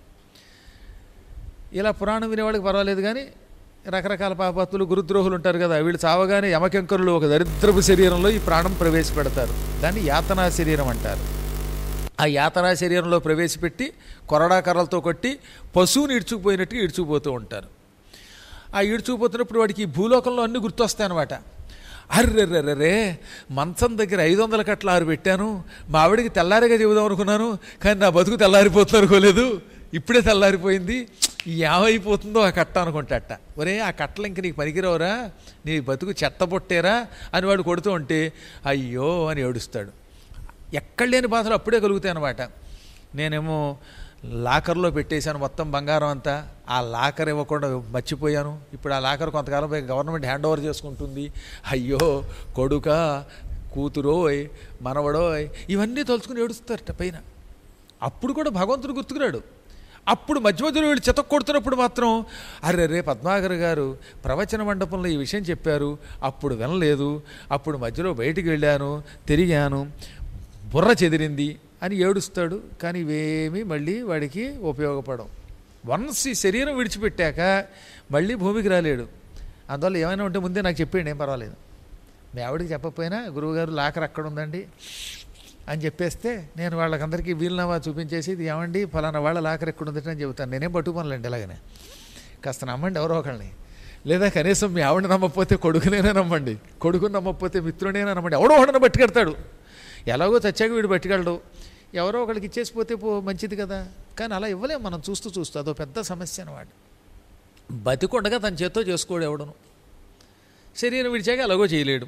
ఇలా పురాణం వినేవాడికి పర్వాలేదు, కానీ రకరకాల పాపాత్ములు గురుద్రోహులు ఉంటారు కదా, వీళ్ళు చావగానే యమకెంకరులు ఒక దరిద్రపు శరీరంలో ఈ ప్రాణం ప్రవేశపెడతారు. దాన్ని యాతనా శరీరం అంటారు. ఆ యాతనా శరీరంలో ప్రవేశపెట్టి కొరడా కర్రలతో కొట్టి పశువుని ఈడ్చుకుపోయినట్టుగా ఈడ్చుకుపోతూ ఉంటారు. ఆ ఈడ్చుకుపోతున్నప్పుడు వాడికి ఈ భూలోకంలో అన్నీ గుర్తొస్తాయన్నమాట. అర్రెర్రెర్రే, మంచం దగ్గర ఐదు వందల కట్ల ఆరు పెట్టాను, మా ఆవిడికి తెల్లారిగా చెబుదాం అనుకున్నాను, కానీ నా బతుకు తెల్లారిపోతుంది అనుకోలేదు, ఇప్పుడే తెల్లారిపోయింది, ఏమైపోతుందో ఆ కట్ట అనుకుంటాట. ఒరే, ఆ కట్టలు ఇంక నీకు పనికిరావురా, నీ బతుకు చెత్తబొట్టేరా అని వాడు కొడుతూ ఉంటే అయ్యో అని ఏడుస్తాడు. ఎక్కడ లేని బాధలు అప్పుడే కలుగుతాయి అన్నమాట. నేనేమో లాకర్లో పెట్టేశాను మొత్తం బంగారం అంతా, ఆ లాకర్ ఇవ్వకుండా మర్చిపోయాను, ఇప్పుడు ఆ లాకర్ కొంతకాలం పోయి గవర్నమెంట్ హ్యాండ్ ఓవర్ చేసుకుంటుంది, అయ్యో కొడుక కూతురోయ్ మనవడోయ్ ఇవన్నీ తలుచుకుని ఏడుస్తారట పైన. అప్పుడు కూడా భగవంతుడు గుర్తుకురాడు. అప్పుడు మధ్య మధ్యలో వీళ్ళు చితక్ కొడుతున్నప్పుడు మాత్రం అరే రే పద్మాకర్ గారు ప్రవచన మండపంలో ఈ విషయం చెప్పారు, అప్పుడు వినలేదు, అప్పుడు మధ్యలో బయటికి వెళ్ళాను, తిరిగాను, బుర్ర చెదిరింది అని ఏడుస్తాడు. కానీ ఇవేమీ మళ్ళీ వాడికి ఉపయోగపడవు. వన్స్ ఈ శరీరం విడిచిపెట్టాక మళ్ళీ భూమికి రాలేడు. అందువల్ల ఏమైనా ఉంటే ముందే నాకు చెప్పేయండి, ఏం పర్వాలేదు. మీ ఆవిడికి చెప్పకపోయినా గురువుగారు లాకర్ అక్కడ ఉందండి అని చెప్పేస్తే నేను వాళ్ళకందరికీ వీలునామా చూపించేసి ఇది ఏమండి ఫలానా వాళ్ళ లాకర్ ఎక్కడ ఉందంటే అని చెబుతాను. నేనేం పట్టుకోనులేండి, ఇలాగనే కాస్త నమ్మండి ఎవరో ఒకళ్ళని. లేదా కనీసం మీ ఆవిడ నమ్మకపోతే కొడుకునేనా నమ్మండి, కొడుకుని నమ్మకపోతే మిత్రుడైనా నమ్మండి, ఎవడో ఒకడన పట్టుకెడతాడు. ఎలాగో చచ్చాక వీడు పట్టుకెళ్ళడు, ఎవరో ఒకడికి ఇచ్చేసిపోతే పో మంచిది కదా. కానీ అలా ఇవ్వలేము మనం చూస్తూ చూస్తూ, అదో పెద్ద సమస్య అనమాట. బతికొండగా తన చేత్తో చేసుకోడు ఎవడను, శరీరం విడిచాక ఎలాగో చేయలేడు.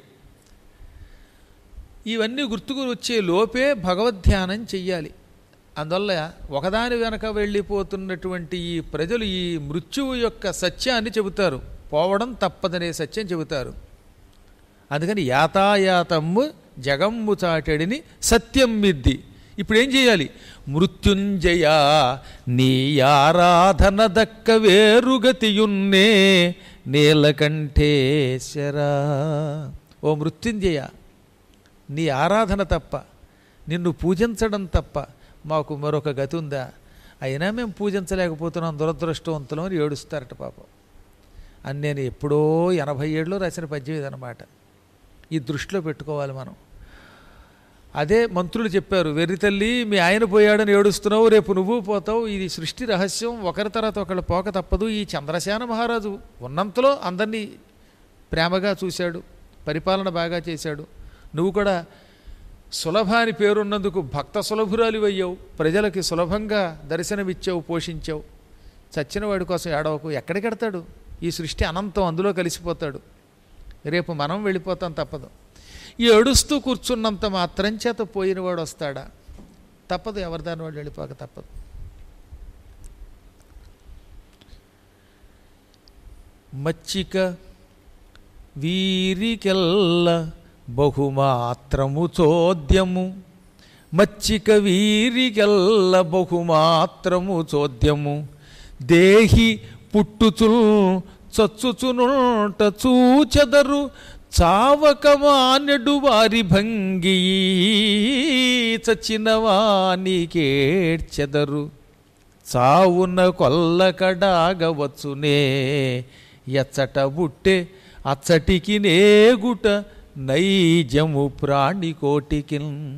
ఇవన్నీ గుర్తుకు వచ్చే లోపే భగవద్ధ్యానం చెయ్యాలి. అందువల్ల ఒకదాని వెనక వెళ్ళిపోతున్నటువంటి ఈ ప్రజలు ఈ మృత్యువు యొక్క సత్యాన్ని చెబుతారు, పోవడం తప్పదనే సత్యం చెబుతారు. అందుకని యాతాయాతమ్ము జగమ్ము చాటడిని సత్యం మిద్ది. ఇప్పుడు ఏం చేయాలి? మృత్యుంజయ నీ ఆరాధన దక్క వేరుగతియున్నే నీలకంఠేశ్వరా. ఓ మృత్యుంజయ, నీ ఆరాధన తప్ప, నిన్ను పూజించడం తప్ప మాకు మరొక గతి ఉందా? అయినా మేము పూజించలేకపోతున్నాం, దురదృష్టవంతులం అని ఏడుస్తారట పాపం. అని నేను ఎప్పుడో ఎనభై ఏడులో రాసిన పద్యం ఇదనమాట. ఈ దృష్టిలో పెట్టుకోవాలి మనం. అదే మంత్రులు చెప్పారు, వెర్రి తల్లి మీ ఆయన పోయాడని ఏడుస్తున్నావు, రేపు నువ్వు పోతావు, ఇది సృష్టి రహస్యం, ఒకరి తర్వాత ఒకళ్ళు పోక తప్పదు. ఈ చంద్రసేన మహారాజు ఉన్నంతలో అందరినీ ప్రేమగా చూశాడు, పరిపాలన బాగా చేశాడు. నువ్వు కూడా సులభాని పేరున్నందుకు భక్త సులభురాలి అయ్యావు, ప్రజలకి సులభంగా దర్శనమిచ్చావు, పోషించావు. చచ్చిన వాడి కోసం ఏడవకు, ఎక్కడికెడతాడు? ఈ సృష్టి అనంతం, అందులో కలిసిపోతాడు. రేపు మనం వెళ్ళిపోతాం, తప్పదు. ఈ ఏడుస్తూ కూర్చున్నంత మాత్రం చేత పోయినవాడు వస్తాడా? తప్పదు, ఎవరిదాని వాడు వెళ్ళిపోక తప్పదు. మచ్చిక వీరికెల్ల బహుమాత్రము చోద్యము మచ్చిక వీరికెల్ల బహుమాత్రము చోద్యము దేహి పుట్టుచుల్ చచ్చుచునుంట చూచెదరు చావక మానెడు వారి భంగి చచ్చిన వానికేడ్చెదరు చావున కొల్లకడాగవచ్చునే ఎచ్చట బుట్టె అచ్చటికి నేగుట నైజము ప్రాణికోటికి.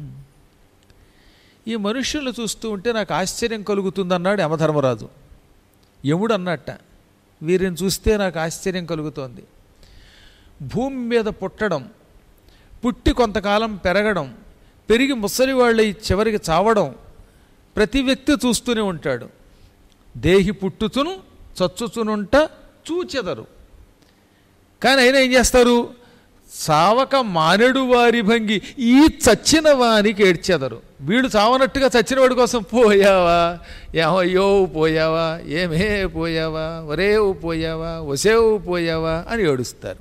ఈ మనుష్యులు చూస్తూ ఉంటే నాకు ఆశ్చర్యం కలుగుతుందన్నాడు యమధర్మరాజు. యముడు అన్నట్ట, వీరిని చూస్తే నాకు ఆశ్చర్యం కలుగుతోంది. భూమి మీద పుట్టడం, పుట్టి కొంతకాలం పెరగడం, పెరిగి ముసలివాళ్ళై చివరికి చావడం ప్రతి వ్యక్తి చూస్తూనే ఉంటాడు. దేహి పుట్టుచును చచ్చుచునుంట చూచెదరు. కానీ అయినా ఏం చేస్తారు? చావక మానెడు వారి భంగి ఈ చచ్చిన వానికి ఏడ్చెదరు. వీడు చావనట్టుగా చచ్చినవాడి కోసం పోయావా, ఏమయ్యో పోయావా, ఏమే పోయావా, ఒరేవు పోయావా, ఒసేవు పోయావా అని ఏడుస్తారు.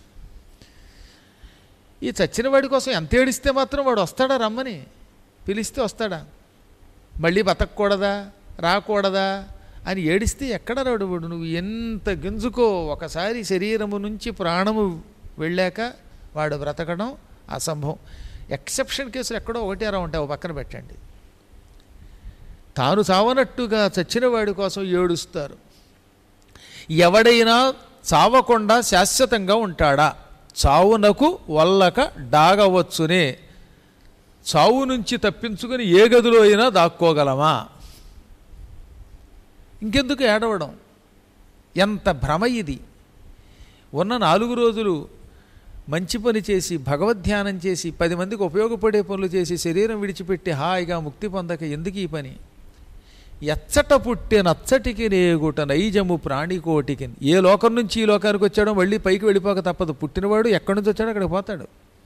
ఈ చచ్చిన వాడి కోసం ఎంత ఏడిస్తే మాత్రం వాడు వస్తాడా? రమ్మని పిలిస్తే వస్తాడా? మళ్ళీ బతకూడదా, రాకూడదా అని ఏడిస్తే ఎక్కడ రాడు వాడు. నువ్వు ఎంత గింజుకో, ఒకసారి శరీరము నుంచి ప్రాణము వెళ్ళాక వాడు బ్రతకడం అసంభవం. ఎక్సెప్షన్ కేసులు ఎక్కడో ఒకటి అరా ఉంటాయి, ఓ పక్కన పెట్టండి. తాను చావనట్టుగా చచ్చిన వాడి కోసం ఏడుస్తారు. ఎవడైనా చావకుండా శాశ్వతంగా ఉంటాడా? చావునకు వల్లక డాగవచ్చునే. చావు నుంచి తప్పించుకొని ఏ గదిలో అయినా దాక్కోగలమా? ఇంకెందుకు ఏడవడం? ఎంత భ్రమ ఇది! ఉన్న నాలుగు రోజులు మంచి పని చేసి భగవద్ధ్యానం చేసి పది మందికి ఉపయోగపడే పనులు చేసి శరీరం విడిచిపెట్టి హాయిగా ముక్తి పొందక ఎందుకు ఈ పని? ఎచ్చట పుట్టే నచ్చటికి నేగుట నైజము ప్రాణికోటికి. ఏ లోకం నుంచి ఈ లోకానికి వచ్చాడో మళ్ళీ పైకి వెళ్ళిపోక తప్పదు. పుట్టినవాడు ఎక్కడి నుంచి వచ్చాడో అక్కడికి పోతాడు.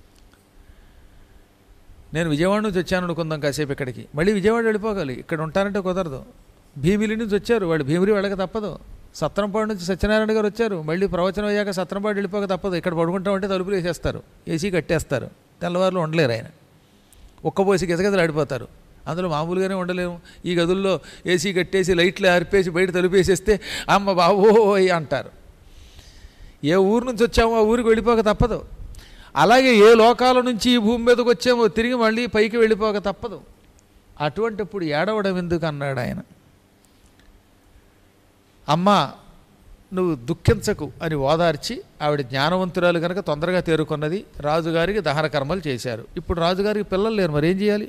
నేను విజయవాడ నుంచి వచ్చాను అనుకుందాం కాసేపు, ఇక్కడికి మళ్ళీ విజయవాడ వెళ్ళిపోగాలి. ఇక్కడ ఉంటానంటే కుదరదు. భీమిలి నుంచి వచ్చారు, వాళ్ళు భీమిలి వెళ్ళక తప్పదు. సత్రంపాడు నుంచి సత్యనారాయణ గారు వచ్చారు, మళ్ళీ ప్రవచనం అయ్యాక సత్రంపాడు వెళ్ళిపోక తప్పదు. ఇక్కడ పడుకుంటామంటే తలుపులు వేసేస్తారు, ఏసీ కట్టేస్తారు. తెల్లవారులు ఉండలేరు. ఆయన ఒక్కపోసి గజగజలు ఆడిపోతారు. అందులో మామూలుగానే ఉండలేము. ఈ గదుల్లో ఏసీ కట్టేసి లైట్లు ఆర్పేసి బయట తలుపేసేస్తే అమ్మ బాబోయ్ అంటారు. ఏ ఊరు నుంచి వచ్చామో ఆ ఊరికి వెళ్ళిపోక తప్పదు. అలాగే ఏ లోకాల నుంచి ఈ భూమి మీదకి వచ్చామో తిరిగి మళ్ళీ పైకి వెళ్ళిపోక తప్పదు. అటువంటిప్పుడు ఏడవడం ఎందుకు అన్నాడు ఆయన. అమ్మా నువ్వు దుఃఖించకు అని ఓదార్చి ఆవిడ జ్ఞానవంతురాలు కనుక తొందరగా తేరుకున్నది. రాజుగారికి దహన కర్మలు చేశారు. ఇప్పుడు రాజుగారికి పిల్లలు లేరు, మరేం చేయాలి?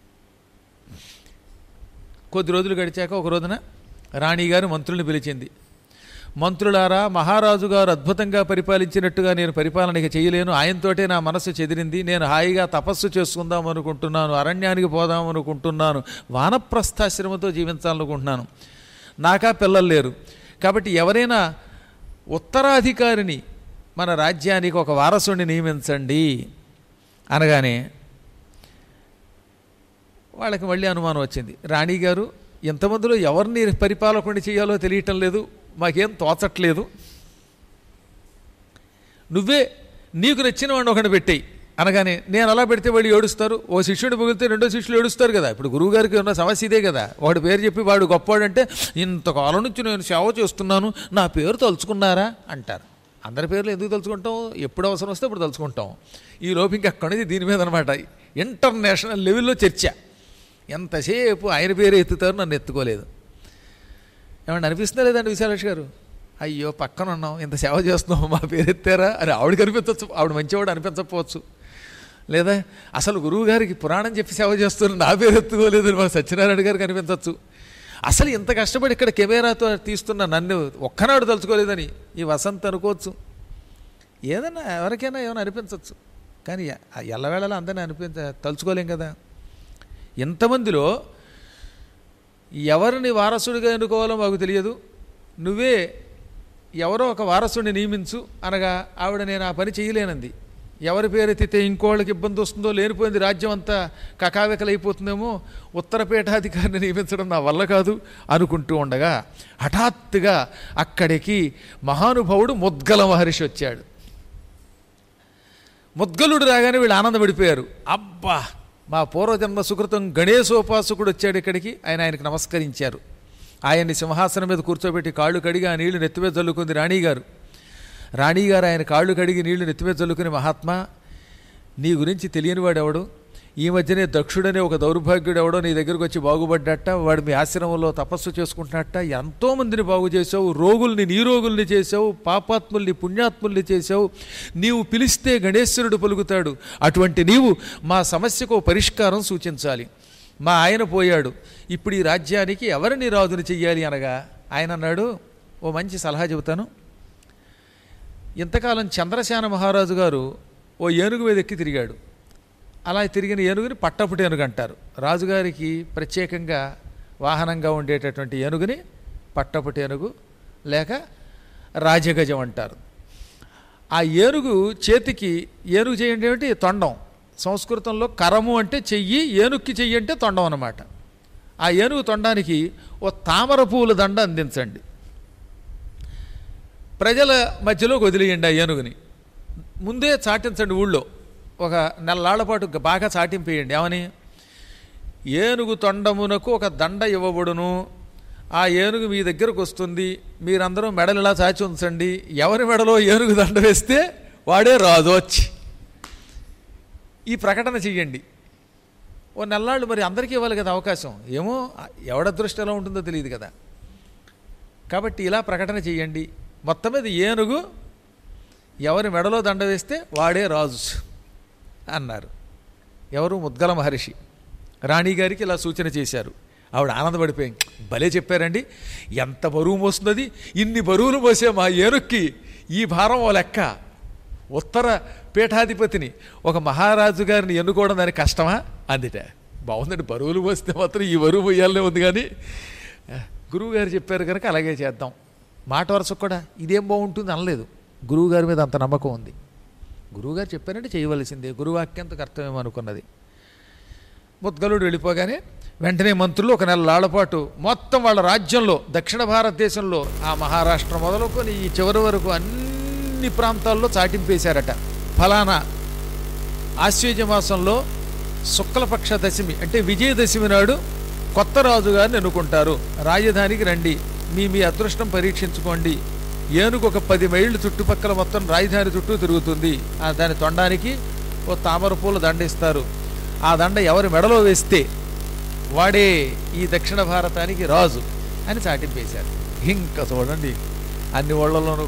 కొద్ది రోజులు గడిచాక ఒక రోజున రాణిగారు మంత్రుల్ని పిలిచింది. మంత్రులారా, మహారాజు గారు అద్భుతంగా పరిపాలించినట్టుగా నేను పరిపాలన చేయలేను. ఆయనతోటే నా మనస్సు చెదిరింది. నేను హాయిగా తపస్సు చేసుకుందాం అనుకుంటున్నాను, అరణ్యానికి పోదాం అనుకుంటున్నాను, వానప్రస్థాశ్రమంతో జీవించాలనుకుంటున్నాను. నాకా పిల్లలు లేరు. కాబట్టి ఎవరైనా ఉత్తరాధికారిని మన రాజ్యానికి ఒక వారసుని నియమించండి అనగానే వాళ్ళకి మళ్ళీ అనుమానం వచ్చింది. రాణిగారు, ఎంతమందిలో ఎవరిని పరిపాలకుని చేయాలో తెలియటం లేదు, మాకేం తోచట్లేదు. నువ్వే నీకు నచ్చిన వాడిని ఒకటి పెట్టేయి అనగానే నేను అలా పెడితే వాళ్ళు ఏడుస్తారు. ఓ శిష్యుడు మిగిలితే రెండో శిష్యులు ఏడుస్తారు కదా. ఇప్పుడు గురువుగారికి ఉన్న సమస్య ఇదే కదా. వాడి పేరు చెప్పి వాడు గొప్పవాడంటే ఇంతకాలం నుంచి నేను సేవ చేస్తున్నాను, నా పేరు తలుచుకున్నారా అంటారు. అందరి పేర్లు ఎందుకు తలుచుకుంటాం? ఎప్పుడు అవసరం వస్తే ఇప్పుడు తలుచుకుంటాం. ఈ లోపు ఇంకెక్కడిది దీని మీద అనమాట. ఇంటర్నేషనల్ లెవెల్లో చర్చ. ఎంతసేపు ఆయన పేరు ఎత్తుతారు, నన్ను ఎత్తుకోలేదు. ఏమన్నా అనిపిస్తుందా లేదండి విశాలక్ష గారు? అయ్యో పక్కన ఉన్నాం, ఇంత సేవ చేస్తున్నాం, మా పేరు ఎత్తారా అని ఆవిడకి అనిపించవచ్చు. ఆవిడ మంచివాడు అనిపించకపోవచ్చు. లేదా అసలు గురువు గారికి పురాణం చెప్పి సేవ చేస్తున్నా నా పేరు ఎత్తుకోలేదు మా సత్యనారాయణ గారికి అనిపించవచ్చు. అసలు ఇంత కష్టపడి ఇక్కడ కెమెరాతో తీస్తున్న నన్ను ఒక్కనాడు తలుచుకోలేదని ఈ వసంత్ అనుకోవచ్చు. ఏదన్నా ఎవరికైనా ఏమైనా అనిపించవచ్చు. కానీ ఎల్లవేళలా అందరినీ అనిపించ తలుచుకోలేం కదా. ఎంతమందిలో ఎవరిని వారసుడిగా ఎన్నుకోవాలో మాకు తెలియదు, నువ్వే ఎవరో ఒక వారసుడిని నియమించు అనగా ఆవిడ నేను ఆ పని చేయలేనంది. ఎవరి పేరెత్తితే ఇంకోళ్ళకి ఇబ్బంది వస్తుందో, లేనిపోయింది రాజ్యం అంతా కకావికలైపోతుందేమో, ఉత్తరపీఠాధికారిని నియమించడం నా వల్ల కాదు అనుకుంటూ ఉండగా హఠాత్తుగా అక్కడికి మహానుభావుడు ముద్గల మహర్షి వచ్చాడు. ముద్గలుడు రాగానే వీళ్ళు ఆనందపడిపోయారు. అబ్బా, మా పూర్వజన్మ సుకృతం గణేశోపాసకుడు వచ్చాడు ఇక్కడికి. ఆయన ఆయనకు నమస్కరించారు. ఆయన్ని సింహాసనం మీద కూర్చోబెట్టి కాళ్ళు కడిగి ఆ నీళ్లు నెత్తిమీద చల్లుకుంది రాణిగారు. రాణిగారు ఆయన కాళ్ళు కడిగి నీళ్లు నెత్తిమీద చల్లుకుని, మహాత్మా, నీ గురించి తెలియనివాడు ఎవడు? ఈ మధ్యనే దక్షుడనే ఒక దౌర్భాగ్యుడు ఎవడో నీ దగ్గరకు వచ్చి బాగుపడ్డట. వాడు మీ ఆశ్రమంలో తపస్సు చేసుకుంటున్నట్ట. ఎంతోమందిని బాగు చేసావు, రోగుల్ని నీరోగుల్ని చేసావు, పాపాత్ముల్ని పుణ్యాత్ముల్ని చేసావు. నీవు పిలిస్తే గణేశ్వరుడు పలుకుతాడు. అటువంటి నీవు మా సమస్యకు పరిష్కారం సూచించాలి. మా ఆయన పోయాడు, ఇప్పుడు ఈ రాజ్యానికి ఎవరిని రాజుని చెయ్యాలి అనగా ఆయన అన్నాడు, ఓ మంచి సలహా చెబుతాను. ఇంతకాలం చంద్రసేన మహారాజు గారు ఓ ఏనుగు మీద ఎక్కి తిరిగాడు. అలా తిరిగిన ఏనుగుని పట్టపుటి ఏనుగు అంటారు. రాజుగారికి ప్రత్యేకంగా వాహనంగా ఉండేటటువంటి ఏనుగుని పట్టపుటి ఏనుగు లేక రాజగజం అంటారు. ఆ ఏనుగు చేతికి, ఏనుగు చేయండి ఏమిటి, తొండం. సంస్కృతంలో కరము అంటే చెయ్యి, ఏనుగుకి చెయ్యి అంటే తొండం అన్నమాట. ఆ ఏనుగు తొండానికి ఓ తామర పువ్వుల దండ అందించండి. ప్రజల మధ్యలోకి వదిలేయండి ఆ ఏనుగుని. ముందే చాటించండి, ఊళ్ళో ఒక నెలలాళ్ల పాటు బాగా చాటింపేయండి. ఏమని? ఏనుగు తొండమునకు ఒక దండ ఇవ్వబడును, ఆ ఏనుగు మీ దగ్గరకు వస్తుంది, మీరందరూ మెడలు ఇలా చాచి ఉంచండి. ఎవరి మెడలో ఏనుగు దండ వేస్తే వాడే రాజు వచ్చి ఈ ప్రకటన చెయ్యండి. ఓ నెల్లాళ్ళు మరి అందరికీ ఇవ్వాలి కదా అవకాశం. ఏమో ఎవడ దృష్టి ఎలా ఉంటుందో తెలియదు కదా. కాబట్టి ఇలా ప్రకటన చెయ్యండి. మొత్తం మీద ఏనుగు ఎవరి మెడలో దండ వేస్తే వాడే రాజు అన్నారు. ఎవరు? ముద్గల మహర్షి రాణిగారికి ఇలా సూచన చేశారు. ఆవిడ ఆనందపడిపోయి, భలే చెప్పారండి, ఎంత బరువు మోస్తున్నది, ఇన్ని బరువులు మోసే మా ఏనుక్కి ఈ భారం ఓ లెక్క. ఉత్తర పీఠాధిపతిని, ఒక మహారాజు గారిని ఎన్నుకోవడం దానికి కష్టమా అందిట. బాగుందండి, బరువులు మోస్తే మాత్రం ఈ బరువు పోయాలనే ఉంది. కానీ గురువుగారు చెప్పారు కనుక అలాగే చేద్దాం. మాట వరుసకు కూడా ఇదేం బాగుంటుంది అనలేదు. గురువుగారి మీద అంత నమ్మకం ఉంది. గురువుగారు చెప్పారంటే చేయవలసిందే, గురువాక్యంతో కర్తవ్యం అనుకున్నది. ముద్గలుడు వెళ్ళిపోగానే వెంటనే మంత్రులు ఒక నెల లాళ్లపాటు మొత్తం వాళ్ళ రాజ్యంలో, దక్షిణ భారతదేశంలో ఆ మహారాష్ట్ర మొదలుకొని ఈ చివరి వరకు అన్ని ప్రాంతాల్లో చాటింపేశారట. ఫలానా ఆశ్వేజ మాసంలో శుక్లపక్ష దశమి అంటే విజయదశమి నాడు కొత్త రాజుగారిని ఎన్నుకుంటారు. రాజధానికి రండి, మీ మీ అదృష్టం పరీక్షించుకోండి. ఏనుగు ఒక పది మైళ్ళు చుట్టుపక్కల మొత్తం రాజధాని చుట్టూ తిరుగుతుంది. ఆ దాని తొండానికి ఓ తామర పూల దండ ఇస్తారు. ఆ దండ ఎవరి మెడలో వేస్తే వాడే ఈ దక్షిణ భారతానికి రాజు అని చాటింపేశారు. ఇంకా చూడండి, అన్ని ఊళ్ళలోనూ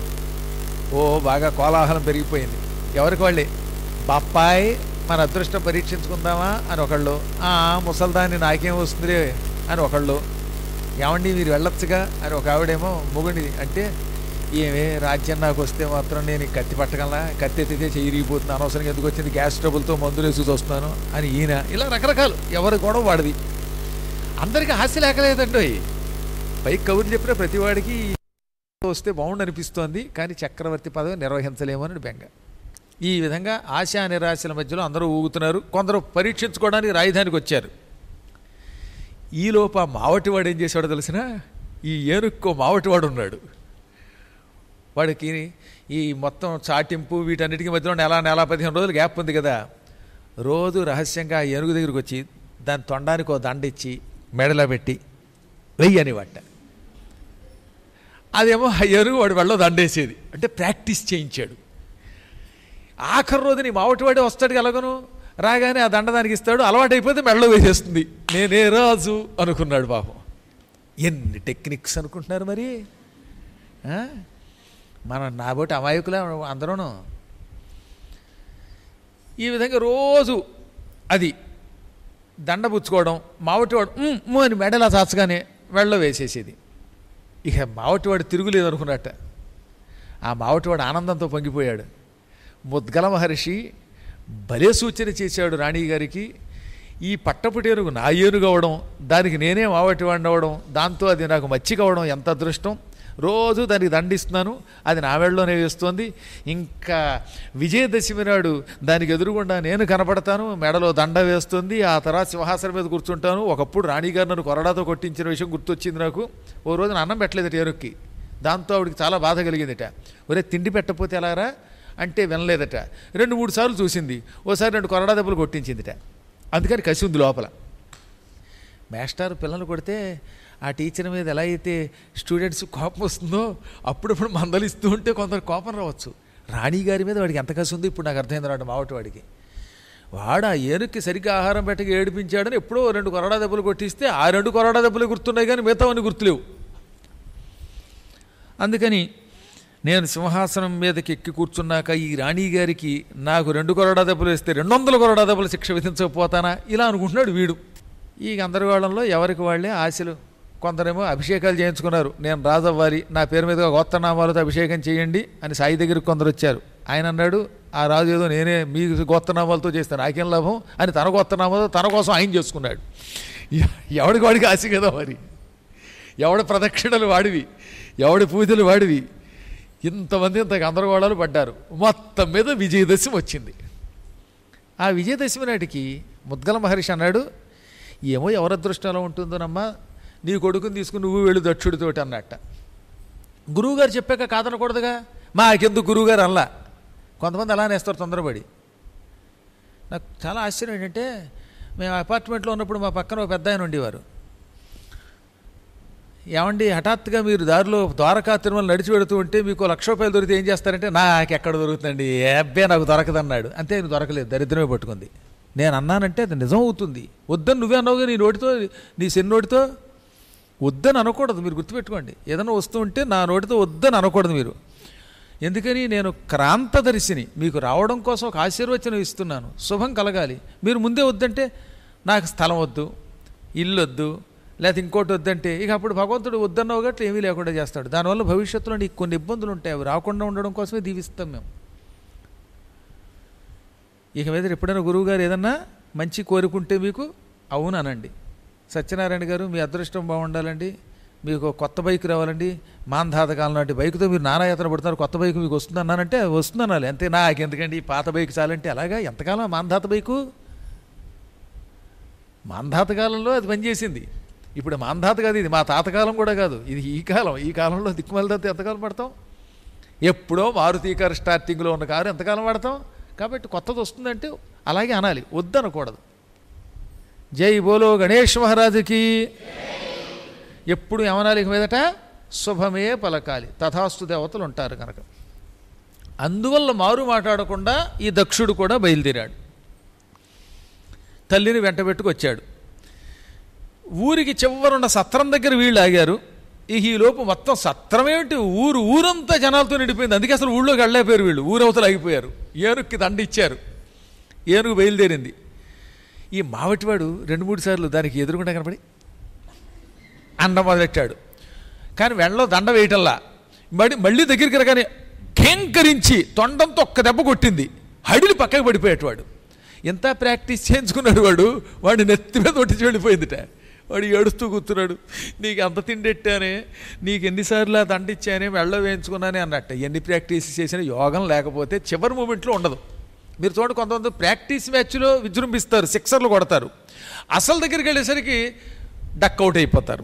ఓ బాగా కోలాహలం పెరిగిపోయింది. ఎవరికి వాళ్ళే, బాప్పాయ్ మన అదృష్టం పరీక్షించుకుందామా అని ఒకళ్ళు, ముసల్దాన్ని నాకేం వస్తుందిలే అని ఒకళ్ళు, ఏమండి మీరు వెళ్ళొచ్చుగా అని ఒక ఆవిడేమో మొగుడి అంటే, ఏమే రాజ్యం నాకు వస్తే మాత్రం నేను కత్తి పట్టగలనా, కత్తి ఎత్తితే చెయ్యిరిగిపోతుంది, అనవసరంగా ఎందుకు వచ్చింది, గ్యాస్ ట్రబుల్తో మందులు వేసి వస్తున్నాను అని ఈయన. ఇలా రకరకాలు ఎవరి గొడవ వాడిది. అందరికీ హాస్య లేకలేదండి. పైకి కబుర్లు చెప్పిన ప్రతివాడికి వస్తే బాగుండు అనిపిస్తోంది, కానీ చక్రవర్తి పదవి నిర్వహించలేమని బెంగ. ఈ విధంగా ఆశా నిరాశల మధ్యలో అందరూ ఊగుతున్నారు. కొందరు పరీక్షించుకోవడానికి రాజధానికి వచ్చారు. ఈలోపు ఆ మావటివాడు ఏం చేశాడో తెలిసిన, ఈ ఏనుక్కో మావటివాడు ఉన్నాడు. వాడికి ఈ మొత్తం చాటింపు వీటన్నిటికీ మధ్యలో నెల నెల పదిహేను రోజులు గ్యాప్ ఉంది కదా. రోజు రహస్యంగా ఆ ఏనుగు దగ్గరికి వచ్చి దాని తొండానికి ఓ దండ ఇచ్చి మెడలో పెట్టి వెయ్యని వాట. అదేమో ఆ ఏనుగు వాడు వెళ్ళో దండేసేది. అంటే ప్రాక్టీస్ చేయించాడు. ఆఖరి రోజు నీ మావటివాడే వస్తాడు ఎలాగను, రాగానే ఆ దండ దానికి ఇస్తాడు, అలవాటైపోతే మెడలో వేసేస్తుంది. నేనే రాజు అనుకున్నాడు పాపం. ఎన్ని టెక్నిక్స్ అనుకుంటున్నారు మరి. మనం నాబోటి అమాయకులే అందరూను. ఈ విధంగా రోజు అది దండ పుచ్చుకోవడం, మావటివాడు అని మెడలా చాచగానే మెడలో వేసేసేది. ఇక మావటివాడు తిరుగులేదు అనుకున్నట్ట. ఆ మావటివాడు ఆనందంతో పొంగిపోయాడు. ముద్గల మహర్షి భలే సూచన చేశాడు రాణి గారికి. ఈ పట్టపుటేనుగు నా ఏనుగు అవడం, దానికి నేనే మావటివాడిని అవ్వడం, దాంతో అది నాకు మచ్చిక అవడం ఎంత అదృష్టం. రోజు దానికి దండిస్తున్నాను, అది నా మెడలోనే వేస్తోంది. ఇంకా విజయదశమి నాడు దానికి ఎదురుగుండా నేను కనపడతాను, మెడలో దండ వేస్తుంది. ఆ తర్వాత సింహాసనం మీద కూర్చుంటాను. ఒకప్పుడు రాణిగారు నన్ను కొరడాతో కొట్టించిన విషయం గుర్తొచ్చింది నాకు. ఓ రోజున అన్నం పెట్టలేదట ఏనుక్కి. దాంతో ఆవిడికి చాలా బాధ కలిగిందిట. ఒరే తిండి పెట్టకపోతే ఎలారా అంటే వినలేదట. రెండు మూడు సార్లు చూసింది, ఓసారి రెండు కొరడా దెబ్బలు కొట్టించిందిట. అందుకని కసి ఉంది లోపల. మాస్టర్ పిల్లలు కొడితే ఆ టీచర్ మీద ఎలా అయితే స్టూడెంట్స్ కోపం వస్తుందో అప్పుడప్పుడు మందలిస్తూ ఉంటే కొందరు కోపం రావచ్చు. రాణిగారి మీద వాడికి ఎంత కసి ఉంది ఇప్పుడు నాకు అర్థమైంది రాడు మావటి వాడికి. వాడు ఆ ఏనుక్కి సరిగ్గా ఆహారం పెట్టక ఏడిపించాడని ఎప్పుడో రెండు కొరడా దెబ్బలు కొట్టిస్తే ఆ రెండు కొరడా దెబ్బలు గుర్తున్నాయి కానీ మిగతావన్నీ గుర్తులేవు. అందుకని నేను సింహాసనం మీదకి ఎక్కి కూర్చున్నాక ఈ రాణిగారికి నాకు రెండు కొరడా దెబ్బలు వేస్తే రెండు వందల కొరడా దెబ్బలు శిక్ష విధించకపోతానా ఇలా అనుకుంటున్నాడు వీడు. ఈ గందరగోళంలో ఎవరికి వాళ్ళే ఆశలు. కొందరేమో అభిషేకాలు చేయించుకున్నారు, నేను రాజవ్వాలి, నా పేరు మీదుగా గోత్రనామాలతో అభిషేకం చేయండి అని సాయి దగ్గరికి కొందరు వచ్చారు. ఆయన అన్నాడు, ఆ రాజు ఏదో నేనే మీ గోత్రనామాలతో చేస్తాను, నాకేం లాభం అని తన గోత్రనామాలతో తన కోసం ఆయన చేసుకున్నాడు. ఎవడికి వాడికి ఆశ కదా మరి. ఎవడి ప్రదక్షిణలు వాడివి, ఎవడి పూజలు వాడివి. ఇంతమంది ఇంత గందరగోళాలు పడ్డారు. మొత్తం మీద విజయదశమి వచ్చింది. ఆ విజయదశమి నాటికి ముద్గల మహర్షి అన్నాడు, ఏమో ఎవరి అదృష్టంలో ఉంటుందోనమ్మా, నీ కొడుకుని తీసుకుని నువ్వు వెళ్ళు దక్షుడితోటి అన్నట్ట. గురువుగారు చెప్పాక కాదనకూడదుగా, మాకెందుకు గురువుగారు అల్లా. కొంతమంది అలానే వేస్తారు తొందరపడి. నాకు చాలా ఆశ్చర్యం ఏంటంటే, మేము అపార్ట్మెంట్లో ఉన్నప్పుడు మా పక్కన ఒక పెద్ద ఆయన ఉండేవారు. ఏమండి హఠాత్తుగా మీరు దారిలో ద్వారకా తిరుమల నడిచి పెడుతూ ఉంటే మీకు లక్ష రూపాయలు దొరికితే ఏం చేస్తారంటే, నాకు ఎక్కడ దొరుకుతుందండి, ఏ అబ్బే నాకు దొరకదన్నాడు. అంతే, నీకు దొరకలేదు, దరిద్రమే పట్టుకుంది. నేను అన్నానంటే అది నిజం అవుతుంది. వద్దని నువ్వే అన్నావుగా నీ నోటితో, నీ సెన్ నోటితో. వద్దని అనకూడదు, మీరు గుర్తుపెట్టుకోండి. ఏదైనా వస్తూ ఉంటే నా నోటితో వద్దని అనకూడదు మీరు. ఎందుకని నేను క్రాంతదర్శిని, మీకు రావడం కోసం ఒక ఆశీర్వచనం ఇస్తున్నాను, శుభం కలగాలి. మీరు ముందే వద్దంటే నాకు స్థలం వద్దు, ఇల్లు వద్దు, లేకపోతే ఇంకోటి వద్దంటే ఇక అప్పుడు భగవంతుడు వద్దన్నావు గట్ల ఏమీ లేకుండా చేస్తాడు. దానివల్ల భవిష్యత్తులో నీకు కొన్ని ఇబ్బందులు ఉంటాయి, అవి రాకుండా ఉండడం కోసమే దీవిస్తాం మేము. ఇక మీద ఎప్పుడైనా గురువుగారు ఏదన్నా మంచి కోరుకుంటే మీకు అవుననండి. సత్యనారాయణ గారు మీ అదృష్టం బాగుండాలండి, మీకు కొత్త బైక్ రావాలండి, మాంధాతకాలం నాటి బైక్తో మీరు నానాయాతన పడుతున్నారు, కొత్త బైక్ మీకు వస్తుందన్నానంటే వస్తుందనాలి. అంతే, నాకెందుకండి ఈ పాత బైక్ చాలంటే అలాగా ఎంతకాలం మాంధాత బైకు. మాంధాతకాలంలో అది పనిచేసింది, ఇప్పుడు మాంధాత కాదు, ఇది మా తాతకాలం కూడా కాదు, ఇది ఈ కాలం. ఈ కాలంలో దిక్కుమలతో ఎంతకాలం పడతాం. ఎప్పుడో మారుతి కారు స్టార్టింగ్లో ఉన్న కారు ఎంతకాలం పడతాం. కాబట్టి కొత్తది వస్తుందంటే అలాగే అనాలి, వద్దనకూడదు. జై బోలో గణేష్ మహారాజుకి. ఎప్పుడు ఏమనాలి మీదట, శుభమే పలకాలి. తథాస్తు దేవతలు ఉంటారు కనుక. అందువల్ల మారు మాట్లాడకుండా ఈ దక్షుడు కూడా బయలుదేరాడు. తల్లిని వెంట పెట్టుకొచ్చాడు. ఊరికి చివరున్న సత్రం దగ్గర వీళ్ళు ఆగారు. ఇక ఈలోపు మొత్తం సత్రం ఏమిటి, ఊరు ఊరంతా జనాలతో నిండిపోయింది. అందుకే అసలు ఊళ్ళోకి వెళ్ళలేకపోయారు వీళ్ళు, ఊరవతలు ఆగిపోయారు. ఏనుగుకి దండ ఇచ్చారు, ఏనుగు బయలుదేరింది. ఈ మావటివాడు రెండు మూడు సార్లు దానికి ఎదురుకుండా కనపడి అండ మొదలెట్టాడు. కానీ వెంటలో దండ వేయటల్లా. మళ్ళీ మళ్ళీ దగ్గరికి రగానే కేంకరించి తొండంతో ఒక్క దెబ్బ కొట్టింది. హడిలి పక్కకు పడిపోయేటవాడు. ఎంత ప్రాక్టీస్ చేయించుకున్నాడు వాడు, వాడిని నెత్తి మీద ఒట్టించి వెళ్ళిపోయిందిట. వాడు ఏడుస్తూ కూర్చున్నాడు, నీకు అంత తిండెట్టానే, నీకు ఎన్నిసార్లు ఆ దండ ఇచ్చానే, వెళ్ళ వేయించుకున్నానే అన్నట్ట. ఎన్ని ప్రాక్టీస్ చేసినా యోగం లేకపోతే చివరి మూమెంట్లో ఉండదు. మీరు చూడండి, కొంతమంది ప్రాక్టీస్ మ్యాచ్లో విజృంభిస్తారు, సిక్సర్లు కొడతారు, అసలు దగ్గరికి వెళ్ళేసరికి డక్ అవుట్ అయిపోతారు.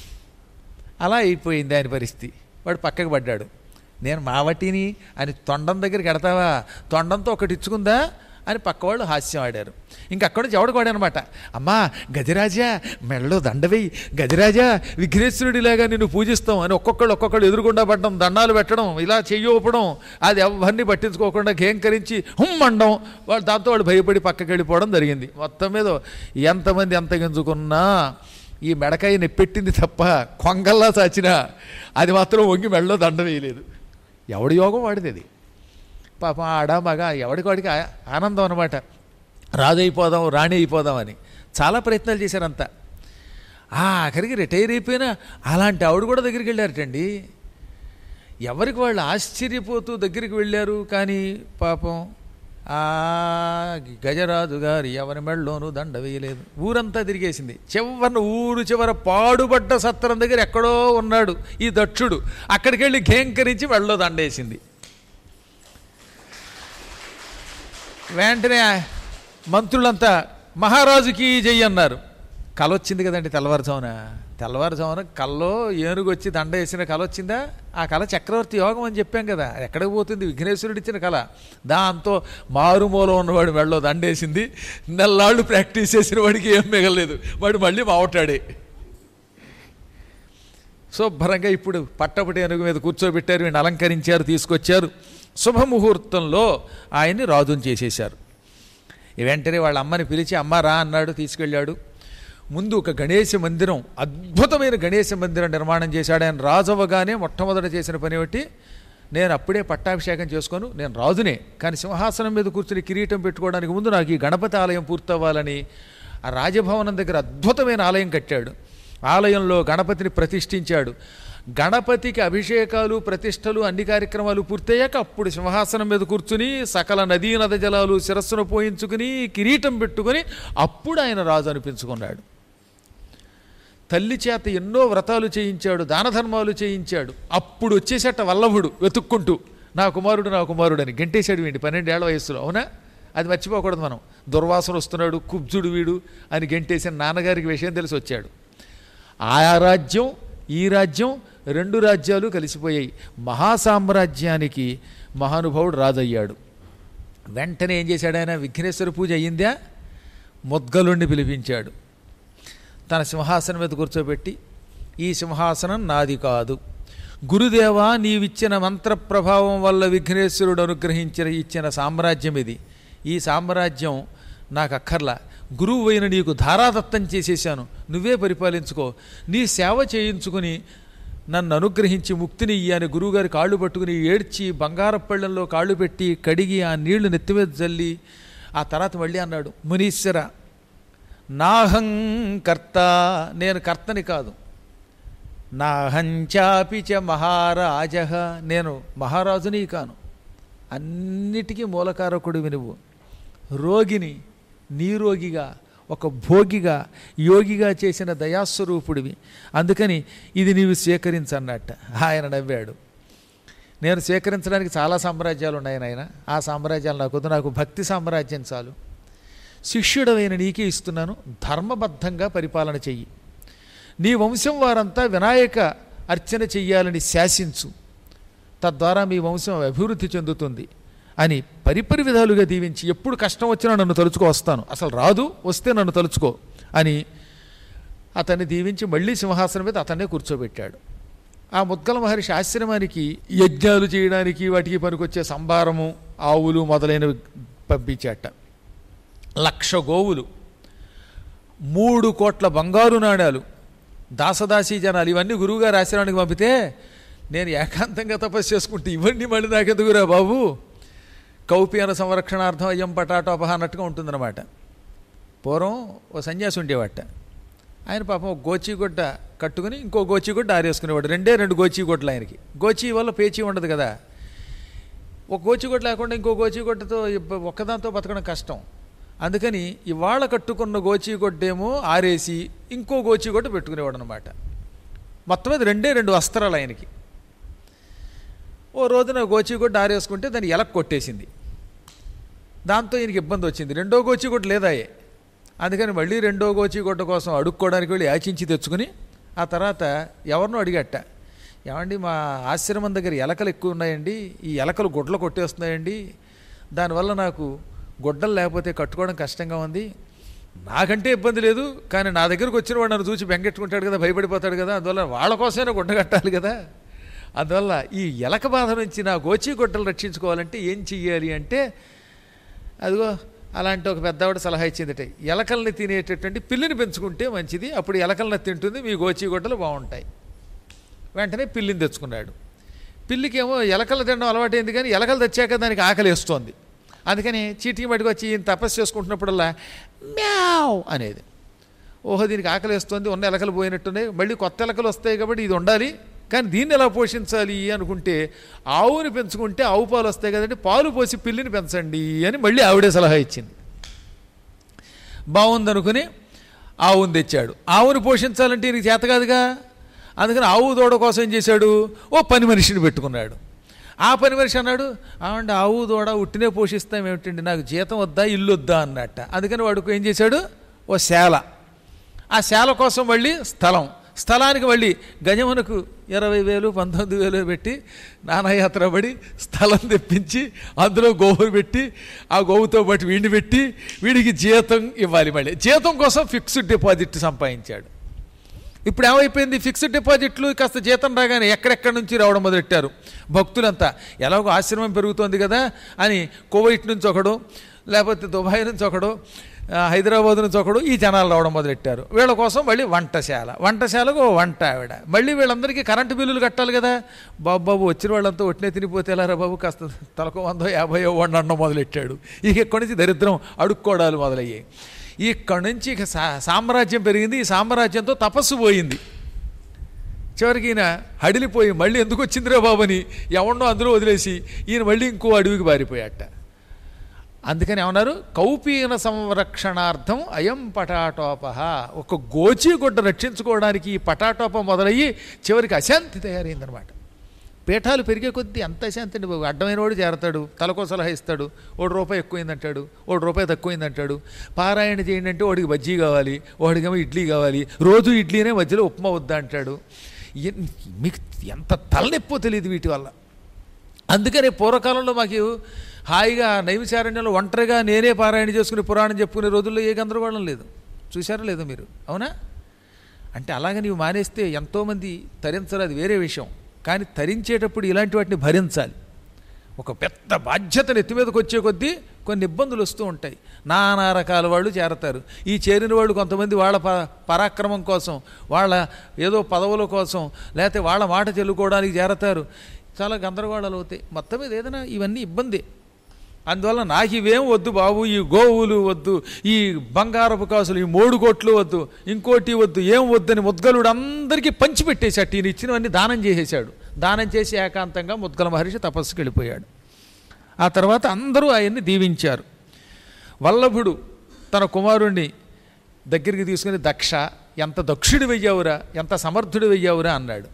అలా అయిపోయింది ఆయన పరిస్థితి. వాడు పక్కకు పడ్డాడు. నేను మావటిని అని తొండం దగ్గరికి ఎడతావా, తొండంతో ఒకటి ఇచ్చుకుందా అని పక్కవాళ్ళు హాస్యం ఆడారు. ఇంకక్కడి నుంచి ఎవడికి వాడనమాట, అమ్మా గజరాజా మెడలో దండవేయి, గజరాజా విఘ్నేశ్వరుడిలాగా నిన్ను పూజిస్తాం అని ఒక్కొక్కళ్ళు ఒక్కొక్కళ్ళు ఎదురుగుండా పడడం, దండాలు పెట్టడం, ఇలా చెయ్యొప్పడం, అది ఎవరిని పట్టించుకోకుండా కేంకరించి హుమ్మండం. వాళ్ళు దాంతో వాళ్ళు భయపడి పక్కకి వెళ్ళిపోవడం జరిగింది. మొత్తం మీద ఎంతమంది ఎంత గింజుకున్నా ఈ మెడకాయ నెప్పెట్టింది తప్ప కొంగల్లా చాచినా అది మాత్రం వంగి మెడలో దండ వేయలేదు. ఎవడి యోగం వాడిది అది. పాపం ఆడ మగ ఎవడికి వాడికి ఆనందం అనమాట. రాజు అయిపోదాం, రాణి అయిపోదాం అని చాలా ప్రయత్నాలు చేశారంతా. ఆఖరికి రిటైర్ అయిపోయినా అలాంటి ఆవిడ కూడా దగ్గరికి వెళ్ళారటండి. ఎవరికి వాళ్ళు ఆశ్చర్యపోతూ దగ్గరికి వెళ్ళారు. కానీ పాపం ఆ గజరాజు గారి ఎవరి మెడలోనూ దండ వేయలేదు. ఊరంతా తిరిగేసింది. చివరిన ఊరు చివర పాడుబడ్డ సత్రం దగ్గర ఎక్కడో ఉన్నాడు ఈ దక్షుడు. అక్కడికి వెళ్ళి ఘేంకరించి మెడలో దండేసింది. వెంటనే మంత్రులంతా మహారాజుకి జై అన్నారు. కల వచ్చింది కదండి తెల్లవారుజామున. తెల్లవారుజామున కల్లో ఏనుగు వచ్చి దండ వేసిన కల వచ్చిందా? ఆ కళ చక్రవర్తి యోగం అని చెప్పాం కదా. ఎక్కడికి పోతుంది? విఘ్నేశ్వరుడు ఇచ్చిన కళ. దాంతో మారుమూల ఉన్నవాడు మెడలో దండేసింది. నెల్లాళ్ళు ప్రాక్టీస్ చేసిన వాడికి ఏం మిగలేదు, వాడు మళ్ళీ మావటాడే. శుభ్రంగా ఇప్పుడు పట్టపటి ఏనుగు మీద కూర్చోబెట్టారు, వీడిని అలంకరించారు, తీసుకొచ్చారు. శుభముహూర్తంలో ఆయన్ని రాజుని చేసేశారు. వెంటనే వాళ్ళ అమ్మని పిలిచి అమ్మ రా అన్నాడు, తీసుకెళ్ళాడు. ముందు ఒక గణేశ మందిరం, అద్భుతమైన గణేశ మందిరం నిర్మాణం చేశాడు. ఆయన రాజవ్వగానే మొట్టమొదట చేసిన పని ఏమిటి, నేను అప్పుడే పట్టాభిషేకం చేసుకోను, నేను రాజునే, కానీ సింహాసనం మీద కూర్చుని కిరీటం పెట్టుకోవడానికి ముందు నాకు ఈ గణపతి ఆలయం పూర్తవ్వాలని ఆ రాజభవనం దగ్గర అద్భుతమైన ఆలయం కట్టాడు. ఆలయంలో గణపతిని ప్రతిష్ఠించాడు. గణపతికి అభిషేకాలు, ప్రతిష్టలు, అన్ని కార్యక్రమాలు పూర్తయ్యాక అప్పుడు సింహాసనం మీద కూర్చుని సకల నదీ నద జలాలు శిరస్సును పోయించుకుని కిరీటం పెట్టుకుని అప్పుడు ఆయన రాజు అనిపించుకున్నాడు. తల్లి చేత ఎన్నో వ్రతాలు చేయించాడు, దాన ధర్మాలు చేయించాడు. అప్పుడు వచ్చేసట వల్లభుడు వెతుక్కుంటూ నా కుమారుడు నా కుమారుడు అని గంటేశాడు వీడి పన్నెండేళ్ల వయస్సులో. అవునా? అది మర్చిపోకూడదు మనం. దుర్వాసన వస్తున్నాడు, కుబ్జుడు వీడు అని గంటేసిన నాన్నగారికి విషయం తెలిసి వచ్చాడు. ఆ రాజ్యం ఈ రాజ్యం రెండు రాజ్యాలు కలిసిపోయాయి. మహాసామ్రాజ్యానికి మహానుభావుడు రాజయ్యాడు. వెంటనే ఏం చేశాడు ఆయన? విఘ్నేశ్వర పూజ అయ్యిందా, ముద్గలుణ్ణి పిలిపించాడు. తన సింహాసనం మీద కూర్చోబెట్టి ఈ సింహాసనం నాది కాదు, గురుదేవా నీవిచ్చిన మంత్ర ప్రభావం వల్ల విఘ్నేశ్వరుడు అనుగ్రహించిన ఇచ్చిన సామ్రాజ్యం ఇది. ఈ సామ్రాజ్యం నాకు అక్కర్లా, గురువు అయిన నీకు ధారాదత్తం చేసేసాను, నువ్వే పరిపాలించుకో, నీ సేవ చేయించుకుని నన్ను అనుగ్రహించి ముక్తిని ఇయ్యని గురువుగారి కాళ్ళు పట్టుకుని ఏడ్చి బంగారపళ్ళెంలో కాళ్ళు పెట్టి కడిగి ఆ నీళ్లు నెత్తిమీద జల్లి ఆ తర్వాత మళ్ళీ అన్నాడు, మునీశ్వర నాహం కర్త, నేను కర్తని కాదు, నాహంచాపిచ మహారాజ, నేను మహారాజుని కాను, అన్నిటికీ మూలకారకుడివి నువ్వు, రోగిని నీరోగిగా ఒక భోగిగా యోగిగా చేసిన దయాస్వరూపుడివి, అందుకని ఇది నీవు స్వీకరించన్నట్ట. ఆయన నవ్వాడు. నేను స్వీకరించడానికి చాలా సామ్రాజ్యాలు ఉన్నాయి నాయన, ఆ సామ్రాజ్యాలు నాకు వద్దు, నాకు భక్తి సామ్రాజ్యం చాలు. శిష్యుడవైన నీకే ఇస్తున్నాను, ధర్మబద్ధంగా పరిపాలన చెయ్యి, నీ వంశం వారంతా వినాయక అర్చన చెయ్యాలని శాసించు, తద్వారా మీ వంశం అభివృద్ధి చెందుతుంది అని పరిపరి విధాలుగా దీవించి, ఎప్పుడు కష్టం వచ్చినా నన్ను తలుచుకో వస్తాను, అసలు రాదు వస్తే నన్ను తలుచుకో అని అతన్ని దీవించి మళ్ళీ సింహాసనం మీద అతన్నే కూర్చోబెట్టాడు. ఆ ముద్గల మహర్షి ఆశ్రమానికి యజ్ఞాలు చేయడానికి వాటికి పనికొచ్చే సంభారము, ఆవులు మొదలైనవి పంపించాట. లక్ష గోవులు, మూడు కోట్ల బంగారు నాణ్యాలు, దాసదాసీ జనాలు, ఇవన్నీ గురువుగారు ఆశ్రమానికి పంపితే నేను ఏకాంతంగా తపస్సు చేసుకుంటే ఇవన్నీ మళ్ళీ నాకెందుకురా బాబు, కౌపీన సంరక్షణార్థం అయ్యం పటాటోపహ అన్నట్టుగా ఉంటుందన్నమాట. పూర్వం ఓ సన్యాసి ఉండేవాట, ఆయన పాపం ఒక గోచీగుడ్డ కట్టుకుని ఇంకో గోచీగుడ్డ ఆరేసుకునేవాడు, రెండే రెండు గోచీగుడ్డలు ఆయనకి. గోచీ వల్ల పేచీ ఉండదు కదా, ఒక గోచీగుడ్డ లేకుండా ఇంకో గోచీగుడ్డతో ఒక్కదాంతో బతకడం కష్టం. అందుకని ఇవాళ కట్టుకున్న గోచీగొడ్డేమో ఆరేసి ఇంకో గోచీగొడ్డ పెట్టుకునేవాడు అనమాట. మొత్తం మీద రెండే రెండు వస్త్రాలు ఆయనకి. ఓ రోజున గోచీగొడ్డ ఆరేసుకుంటే దాన్ని ఎలక కొట్టేసింది. దాంతో ఈయనకి ఇబ్బంది వచ్చింది, రెండో గోచీగొడ్డ లేదాయే. అందుకని మళ్ళీ రెండో గోచీగొడ్డ కోసం అడుక్కోవడానికి వెళ్ళి యాచించి తెచ్చుకుని ఆ తర్వాత ఎవరినో అడిగట్ట, ఏమండి మా ఆశ్రమం దగ్గర ఎలకలు ఎక్కువ ఉన్నాయండి, ఈ ఎలకలు గుడ్డలు కొట్టేస్తున్నాయండి, దానివల్ల నాకు గుడ్డలు లేకపోతే కట్టుకోవడం కష్టంగా ఉంది, నాకంటే ఇబ్బంది లేదు కానీ నా దగ్గరకు వచ్చిన వాడు నన్ను చూసి బెంగెట్టుకుంటాడు కదా, భయపడిపోతాడు కదా, అందువల్ల వాళ్ళ కోసమైనా గుడ్డ కట్టాలి కదా, అందువల్ల ఈ ఎలక బాధ నుంచి నా గోచీ గుడ్డలు రక్షించుకోవాలంటే ఏం చెయ్యాలి అంటే, అదిగో అలాంటి ఒక పెద్దవాడు సలహా ఇచ్చిందట, ఎలకల్ని తినేటటువంటి పిల్లిని పెంచుకుంటే మంచిది, అప్పుడు ఎలకల్ని తింటుంది, మీ గోచీ గుడ్డలు బాగుంటాయి. వెంటనే పిల్లిని తెచ్చుకున్నాడు. పిల్లికేమో ఎలకలు తినడం అలవాటైంది కానీ ఎలకలు తెచ్చాక దానికి ఆకలి వేస్తోంది. అందుకని చీటీ మటుకు వచ్చి ఈయన తపస్సు చేసుకుంటున్నప్పుడల్లా మ్యావ్ అనేది. ఓహో దీనికి ఆకలి వేస్తుంది, ఉన్న ఎలకలు పోయినట్టున్నాయి, మళ్ళీ కొత్త ఎలకలు వస్తాయి కాబట్టి ఇది ఉండాలి, కానీ దీన్ని ఎలా పోషించాలి అనుకుంటే ఆవుని పెంచుకుంటే ఆవు పాలు వస్తాయి కదండి, పాలు పోసి పిల్లిని పెంచండి అని మళ్ళీ ఆవిడే సలహా ఇచ్చింది. బాగుందనుకుని ఆవుని తెచ్చాడు. ఆవుని పోషించాలంటే ఈయనకి చేత కాదుగా, అందుకని ఆవు దూడ కోసం ఏం చేశాడు, ఓ పని మనిషిని పెట్టుకున్నాడు. ఆ పని మనిషి అన్నాడు, ఆవండి ఆవు దూడ ఉట్టినే పోషిస్తాం ఏమిటండి, నాకు జీతం వద్దా ఇల్లు వద్దా అన్నట్ట. అందుకని వాడుకు ఏం చేశాడు, ఓ శాల, ఆ శాల కోసం మళ్ళీ స్థలం, స్థలానికి మళ్ళీ గజమునకు ఇరవై వేలు పంతొమ్మిది వేలు పెట్టి నానాయాత్ర పడి స్థలం తెప్పించి అందులో గోవును పెట్టి ఆ గోవుతో పాటు వీడిని పెట్టి వీడికి జీతం ఇవ్వాలి. మళ్ళీ జీతం కోసం ఫిక్స్డ్ డిపాజిట్ సంపాదించాడు. ఇప్పుడు ఏమైపోయింది, ఫిక్స్డ్ డిపాజిట్లు కాస్త జీతం రాగానే ఎక్కడెక్కడి నుంచి రావడం మొదలెట్టారు భక్తులంతా. ఎలాగో ఆశ్రమం పెరుగుతోంది కదా అని కువైట్ నుంచి ఒకడు, లేకపోతే దుబాయ్ నుంచి ఒకడు, హైదరాబాద్ నుంచి ఒకడు ఈ జనాలు రావడం మొదలెట్టారు. వీళ్ళ కోసం మళ్ళీ వంటశాల, వంటశాలకు వంట ఆవిడ, మళ్ళీ వీళ్ళందరికీ కరెంటు బిల్లులు కట్టాలి కదా. బాబు బాబు వచ్చిన వాళ్ళంతా ఒట్టినే తినిపోతే ఎలారా బాబు, కాస్త తలకు వందో యాభైయో వండడం మొదలెట్టాడు. ఇక ఇక్కడి నుంచి దరిద్రం అడుక్కోవడాలు మొదలయ్యాయి. ఇక్కడి నుంచి ఇక సా సామ్రాజ్యం పెరిగింది. ఈ సామ్రాజ్యంతో తపస్సు పోయింది. చివరికి ఈయన హడిలిపోయి మళ్ళీ ఎందుకు వచ్చిందిరా బాబుని ఎవరినో అందులో వదిలేసి ఈయన మళ్ళీ ఇంకో అడవికి పారిపోయాట. అందుకని ఏమన్నారు, కౌపీన సంరక్షణార్థం అయం పటాటోపహ. ఒక గోచీగుడ్డ రక్షించుకోవడానికి ఈ పటాటోప మొదలయ్యి చివరికి అశాంతి తయారైందనమాట. పీఠాలు పెరిగే కొద్దీ అంత అశాంతి అండి బాబు. అడ్డమైన వాడు చేరతాడు, తలకో సలహా ఇస్తాడు, ఒకటి రూపాయి ఎక్కువైందంటాడు, ఒకటి రూపాయి తక్కువైందంటాడు. పారాయణ చేయండి అంటే వాడికి బజ్జీ కావాలి, వాడికేమో ఇడ్లీ కావాలి, రోజు ఇడ్లీనే మధ్యలో ఉప్మా వద్దా అంటాడు. మీకు ఎంత తలనొప్పో తెలియదు వీటి వల్ల. అందుకనే పూర్వకాలంలో మాకు హాయిగా నైమిషారణ్యంలో ఒంటరిగా నేనే పారాయణ చేసుకుని పురాణం చెప్పుకునే రోజుల్లో ఏ గందరగోళం లేదు. చూశారో లేదో మీరు, అవునా? అంటే అలాగే నీవు మానేస్తే ఎంతోమంది తరించరు, అది వేరే విషయం. కానీ తరించేటప్పుడు ఇలాంటి వాటిని భరించాలి. ఒక పెద్ద బాధ్యతను ఎత్తి మీదకి వచ్చే కొద్దీ కొన్ని ఇబ్బందులు వస్తూ ఉంటాయి. నానా రకాల వాళ్ళు చేరతారు. ఈ చేరిన వాళ్ళు కొంతమంది వాళ్ళ ప పరాక్రమం కోసం, వాళ్ళ ఏదో పదవుల కోసం, లేకపోతే వాళ్ళ మాట చెల్లుకోవడానికి చేరతారు. చాలా గందరగోళాలు అవుతాయి. మొత్తం మీద ఏదైనా ఇవన్నీ ఇబ్బంది. అందువల్ల నాకు ఇవేం వద్దు బాబు, ఈ గోవులు వద్దు, ఈ బంగారపు కాసులు, ఈ మూడు కోట్లు వద్దు, ఇంకోటి వద్దు, ఏం వద్దని ముద్గలుడు అందరికీ పంచిపెట్టేశాడు. ఈయన ఇచ్చినవన్నీ దానం చేసేశాడు. దానం చేసి ఏకాంతంగా ముద్గల మహర్షి తపస్సుకి వెళ్ళిపోయాడు. ఆ తర్వాత అందరూ ఆయన్ని దీవించారు. వల్లభుడు తన కుమారుణ్ణి దగ్గరికి తీసుకుని, దక్ష ఎంత దక్షుడు వెయ్యావురా, ఎంత సమర్థుడు వెయ్యావురా అన్నాడు.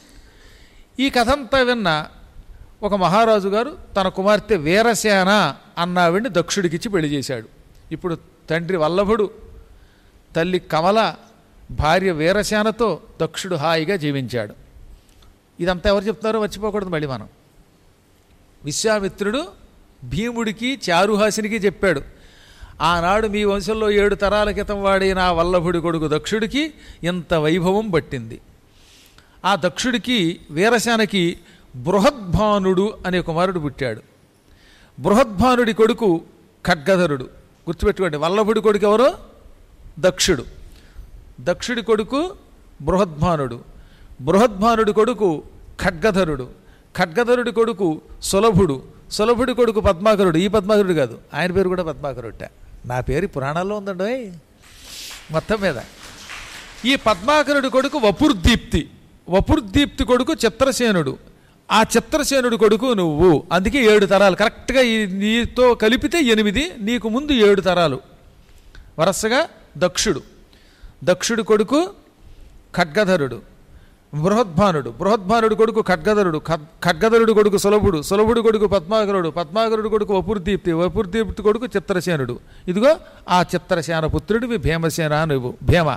ఈ కథంతా విన్న ఒక మహారాజు గారు తన కుమార్తె వీరసేన అన్నావిడిని దక్షుడికిచ్చి పెళ్లి చేశాడు. ఇప్పుడు తండ్రి వల్లభుడు, తల్లి కమల, భార్య వీరసేనతో దక్షుడు హాయిగా జీవించాడు. ఇదంతా ఎవరు చెప్తున్నారో మర్చిపోకూడదు మళ్ళీ మనం. విశ్వామిత్రుడు భీముడికి చారుహాసినికి చెప్పాడు, ఆనాడు మీ వంశంలో ఏడు తరాల క్రితం వాడిన ఆ వల్లభుడి కొడుకు దక్షుడికి ఇంత వైభవం పట్టింది. ఆ దక్షుడికి వీరసేనకి బృహద్భానుడు అనే కుమారుడు పుట్టాడు. బృహద్భానుడి కొడుకు ఖడ్గధరుడు. గుర్తుపెట్టుకోండి, వల్లభుడి కొడుకు ఎవరో దక్షుడు, దక్షుడి కొడుకు బృహద్భానుడు, బృహద్భానుడి కొడుకు ఖడ్గధరుడు, ఖడ్గధరుడి కొడుకు సులభుడు, సులభుడి కొడుకు పద్మాకరుడు. ఈ పద్మాకరుడు కాదు, ఆయన పేరు కూడా పద్మాకరుట. నా పేరు పురాణాల్లో ఉందండి. మొత్తం మీద ఈ పద్మాకరుడి కొడుకు వపుర్దీప్తి, వపుర్దీప్తి కొడుకు చిత్రసేనుడు, ఆ చిత్రసేనుడి కొడుకు నువ్వు. అందుకే ఏడు తరాలు కరెక్ట్గా ఈ నీతో కలిపితే ఎనిమిది, నీకు ముందు ఏడు తరాలు వరుసగా దక్షుడు, దక్షుడి కొడుకు ఖడ్గధరుడు, బృహద్భానుడు, బృహద్భానుడి కొడుకు ఖడ్గధరుడు, ఖడ్గధరుడు కొడుకు సులభుడు, సులభుడు కొడుకు పద్మాకరుడు, పద్మాకరుడు కొడుకు వపుర్దీప్తి, వపుర్దీప్తి కొడుకు చిత్రసేనుడు. ఇదిగో ఆ చిత్రసేన పుత్రుడివి భీమసేన నువ్వు. భీమ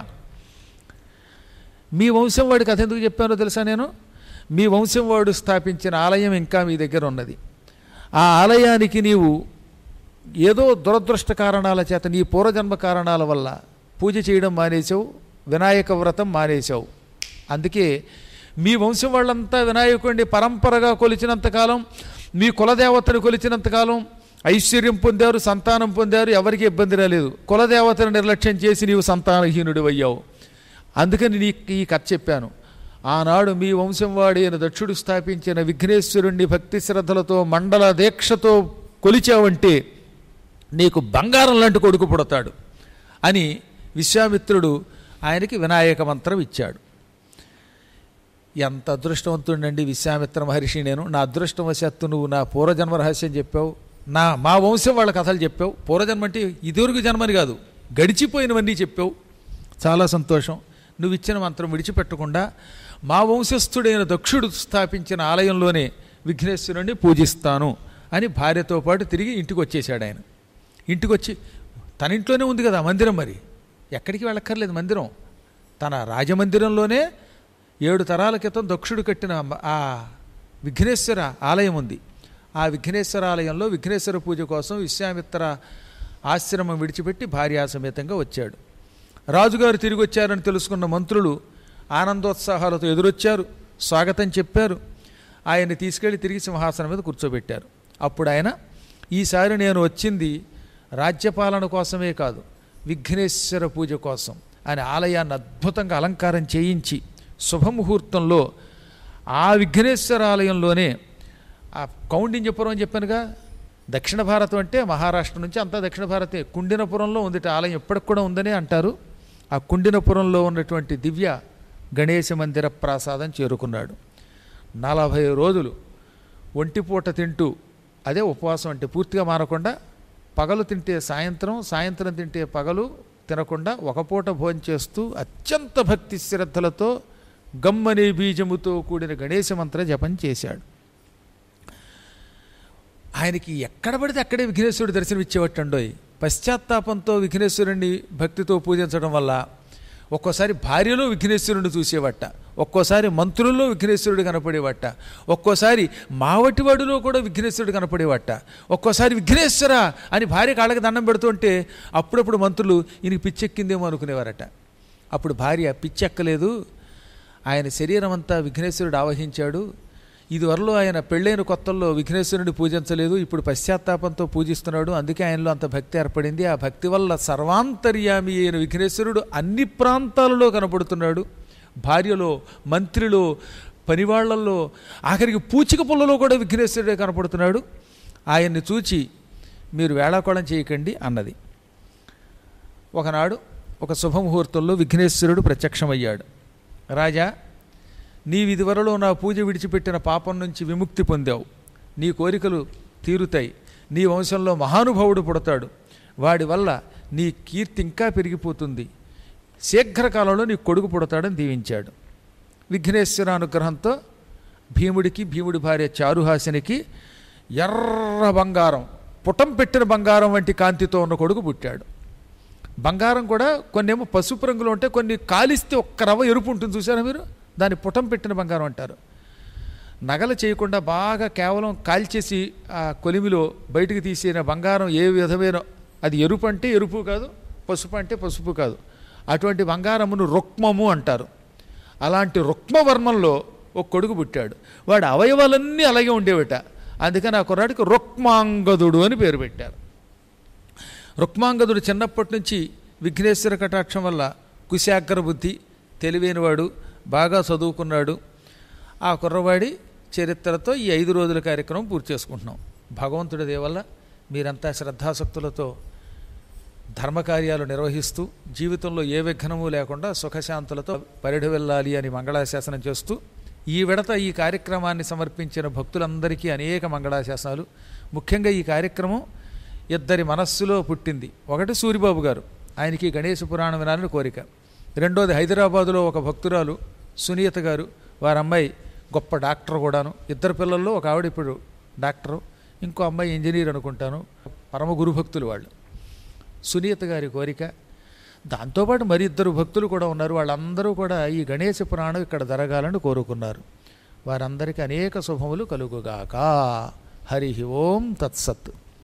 మీ వంశం వాడి కథ ఎందుకు చెప్పానో తెలుసా నేను? మీ వంశం వాడు స్థాపించిన ఆలయం ఇంకా మీ దగ్గర ఉన్నది. ఆ ఆలయానికి నీవు ఏదో దురదృష్ట కారణాల చేత, నీ పూర్వజన్మ కారణాల వల్ల పూజ చేయడం మానేశావు, వినాయక వ్రతం మానేశావు. అందుకే మీ వంశం వాళ్ళంతా వినాయకుడిని పరంపరగా కొలిచినంతకాలం, మీ కులదేవతను కొలిచినంతకాలం ఐశ్వర్యం పొందారు, సంతానం పొందారు, ఎవరికి ఇబ్బంది రాలేదు. కులదేవతను నిర్లక్ష్యం చేసి నీవు సంతానహీనుడు అయ్యావు. అందుకని నీకు ఈ కథ చెప్పాను. ఆనాడు మీ వంశం వాడైన దక్షుడు స్థాపించిన విఘ్నేశ్వరుణ్ణి భక్తి శ్రద్ధలతో మండల దీక్షతో కొలిచావంటే నీకు బంగారం లాంటి కొడుకు పుడతాడు అని విశ్వామిత్రుడు ఆయనకి వినాయక మంత్రం ఇచ్చాడు. ఎంత అదృష్టవంతుడండి విశ్వామిత్ర మహర్షి నేను. నా అదృష్టవశాత్తు నువ్వు నా పూర్వజన్మ రహస్యం చెప్పావు, నా మా వంశం వాళ్ళ కథలు చెప్పావు. పూర్వజన్మ అంటే ఇదివరకు జన్మని కాదు, గడిచిపోయినవన్నీ చెప్పావు. చాలా సంతోషం. నువ్వు ఇచ్చిన మంత్రం విడిచిపెట్టకుండా మా వంశస్థుడైన దక్షుడు స్థాపించిన ఆలయంలోనే విఘ్నేశ్వరుణ్ణి పూజిస్తాను అని భార్యతో పాటు తిరిగి ఇంటికి వచ్చేసాడు ఆయన. ఇంటికి వచ్చి తన ఇంట్లోనే ఉంది కదా మందిరం, మరి ఎక్కడికి వెళ్ళక్కర్లేదు మందిరం. తన రాజమందిరంలోనే ఏడు తరాల క్రితం దక్షుడు కట్టిన ఆ విఘ్నేశ్వర ఆలయం ఉంది. ఆ విఘ్నేశ్వర ఆలయంలో విఘ్నేశ్వర పూజ కోసం విశ్వామిత్ర ఆశ్రమం విడిచిపెట్టి భార్యాసమేతంగా వచ్చాడు. రాజుగారు తిరిగి వచ్చారని తెలుసుకున్న మంత్రులు ఆనందోత్సాహాలతో ఎదురొచ్చారు, స్వాగతం చెప్పారు. ఆయన్ని తీసుకెళ్లి తిరిగి సింహాసనం మీద కూర్చోబెట్టారు. అప్పుడు ఆయన, ఈసారి నేను వచ్చింది రాజ్యపాలన కోసమే కాదు, విఘ్నేశ్వర పూజ కోసం అని ఆలయాన్ని అద్భుతంగా అలంకారం చేయించి శుభముహూర్తంలో ఆ విఘ్నేశ్వర ఆలయంలోనే ఆ కౌండిన్యపురం అని చెప్పానుగా, దక్షిణ భారతం అంటే మహారాష్ట్ర నుంచి అంతా దక్షిణ భారతే. కుండినపురంలో ఉంది ఆలయం, ఎప్పటికి కూడా ఉందనే అంటారు. ఆ కుండినపురంలో ఉన్నటువంటి దివ్య గణేశ మందిర ప్రాసాదం చేరుకున్నాడు. నలభై రోజులు ఒంటిపూట తింటూ, అదే ఉపవాసం అంటే పూర్తిగా మారకుండా, పగలు తింటే సాయంత్రం, సాయంత్రం తింటే పగలు తినకుండా ఒక పూట భోజనం చేస్తూ అత్యంత భక్తి శ్రద్ధలతో గమ్మనే బీజముతో కూడిన గణేశ మంత్ర జపం చేశాడు. ఆయనకి ఎక్కడ పడితే అక్కడే విఘ్నేశ్వరుడు దర్శనమిచ్చేవట్టండోయ్. పశ్చాత్తాపంతో విఘ్నేశ్వరుణ్ణి భక్తితో పూజించడం వల్ల ఒక్కోసారి భార్యలో విఘ్నేశ్వరుడిని చూసేవట్ట, ఒక్కోసారి మంత్రుల్లో విఘ్నేశ్వరుడు కనపడేవట్ట, ఒక్కోసారి మావటివాడులో కూడా విఘ్నేశ్వరుడు కనపడేవట్ట, ఒక్కోసారి విఘ్నేశ్వర అని భార్య కాళ్ళకి దండం పెడుతుంటే అప్పుడప్పుడు మంత్రులు ఈయనకి పిచ్చెక్కిందేమో అనుకునేవారట. అప్పుడు భార్య, పిచ్చెక్కలేదు, ఆయన శరీరం అంతా విఘ్నేశ్వరుడు ఆవహించాడు, ఇదివరలో ఆయన పెళ్ళైన కొత్తల్లో విఘ్నేశ్వరుడిని పూజించలేదు, ఇప్పుడు పశ్చాత్తాపంతో పూజిస్తున్నాడు, అందుకే ఆయనలో అంత భక్తి ఏర్పడింది. ఆ భక్తి వల్ల సర్వాంతర్యామి అయిన విఘ్నేశ్వరుడు అన్ని ప్రాంతాలలో కనపడుతున్నాడు. భార్యలో, మంత్రిలో, పనివాళ్లలో, ఆఖరికి పూచిక పుల్లలో కూడా విఘ్నేశ్వరుడే కనపడుతున్నాడు. ఆయన్ని చూచి మీరు వేళాకోళం చేయకండి అన్నది. ఒకనాడు ఒక శుభముహూర్తంలో విఘ్నేశ్వరుడు ప్రత్యక్షమయ్యాడు. రాజా, నీవిదివరలో నా పూజ విడిచిపెట్టిన పాపం నుంచి విముక్తి పొందావు, నీ కోరికలు తీరుతాయి, నీ వంశంలో మహానుభావుడు పుడతాడు, వాడి వల్ల నీ కీర్తి ఇంకా పెరిగిపోతుంది, శీఘ్రకాలంలో నీ కొడుకు పుడతాడని దీవించాడు. విఘ్నేశ్వర అనుగ్రహంతో భీముడికి, భీముడి భార్య చారుహాసినికి ఎర్ర బంగారం, పుటం పెట్టిన బంగారం వంటి కాంతితో ఉన్న కొడుకు పుట్టాడు. బంగారం కూడా కొన్నేమో పసుపు రంగులో ఉంటే, కొన్ని కాలిస్తే ఒక్క రవ్వ ఎరుపు ఉంటుంది చూసారా మీరు, దాన్ని పుటం పెట్టిన బంగారం అంటారు. నగలు చేయకుండా బాగా కేవలం కాల్చేసి ఆ కొలిమిలో బయటికి తీసిన బంగారం ఏ విధమైన, అది ఎరుపు అంటే ఎరుపు కాదు, పసుపు అంటే పసుపు కాదు, అటువంటి బంగారమును రుక్మము అంటారు. అలాంటి రుక్మవర్మంలో ఒక కొడుకు పుట్టాడు. వాడి అవయవాలన్నీ అలాగే ఉండేవిట. అందుకని ఆ కుర్రాడికి రుక్మాంగదుడు అని పేరు పెట్టారు. రుక్మాంగదుడు చిన్నప్పటి నుంచి విఘ్నేశ్వర కటాక్షం వల్ల కుశాగ్ర బుద్ధి, తెలివైనవాడు, బాగా చదువుకున్నాడు. ఆ కుర్రవాడి చరిత్రతో ఈ ఐదు రోజుల కార్యక్రమం పూర్తి చేసుకుంటున్నాం. భగవంతుడి దయ వల్ల మీరంతా శ్రద్ధాసక్తులతో ధర్మకార్యాలు నిర్వహిస్తూ జీవితంలో ఏ విఘ్నము లేకుండా సుఖశాంతులతో పరిడి వెళ్ళాలి అని మంగళాశాసనం చేస్తూ, ఈ విడత ఈ కార్యక్రమాన్ని సమర్పించిన భక్తులందరికీ అనేక మంగళాశాసనాలు. ముఖ్యంగా ఈ కార్యక్రమం ఇద్దరి మనస్సులో పుట్టింది. ఒకటి సూరిబాబు గారు, ఆయనకి గణేశ పురాణం వినాలని కోరిక. రెండోది హైదరాబాదులో ఒక భక్తురాలు సునీత గారు, వారి అమ్మాయి గొప్ప డాక్టర్ కూడాను. ఇద్దరు పిల్లల్లో ఒక ఆవిడ ఇప్పుడు డాక్టరు, ఇంకో అమ్మాయి ఇంజనీర్ అనుకుంటాను. పరమ గురుభక్తులు వాళ్ళు. సునీత గారి కోరిక. దాంతోపాటు మరి ఇద్దరు భక్తులు కూడా ఉన్నారు. వాళ్ళందరూ కూడా ఈ గణేశ పురాణం ఇక్కడ జరగాలని కోరుకున్నారు. వారందరికీ అనేక శుభములు కలుగుగాక. హరి ఓం తత్సత్.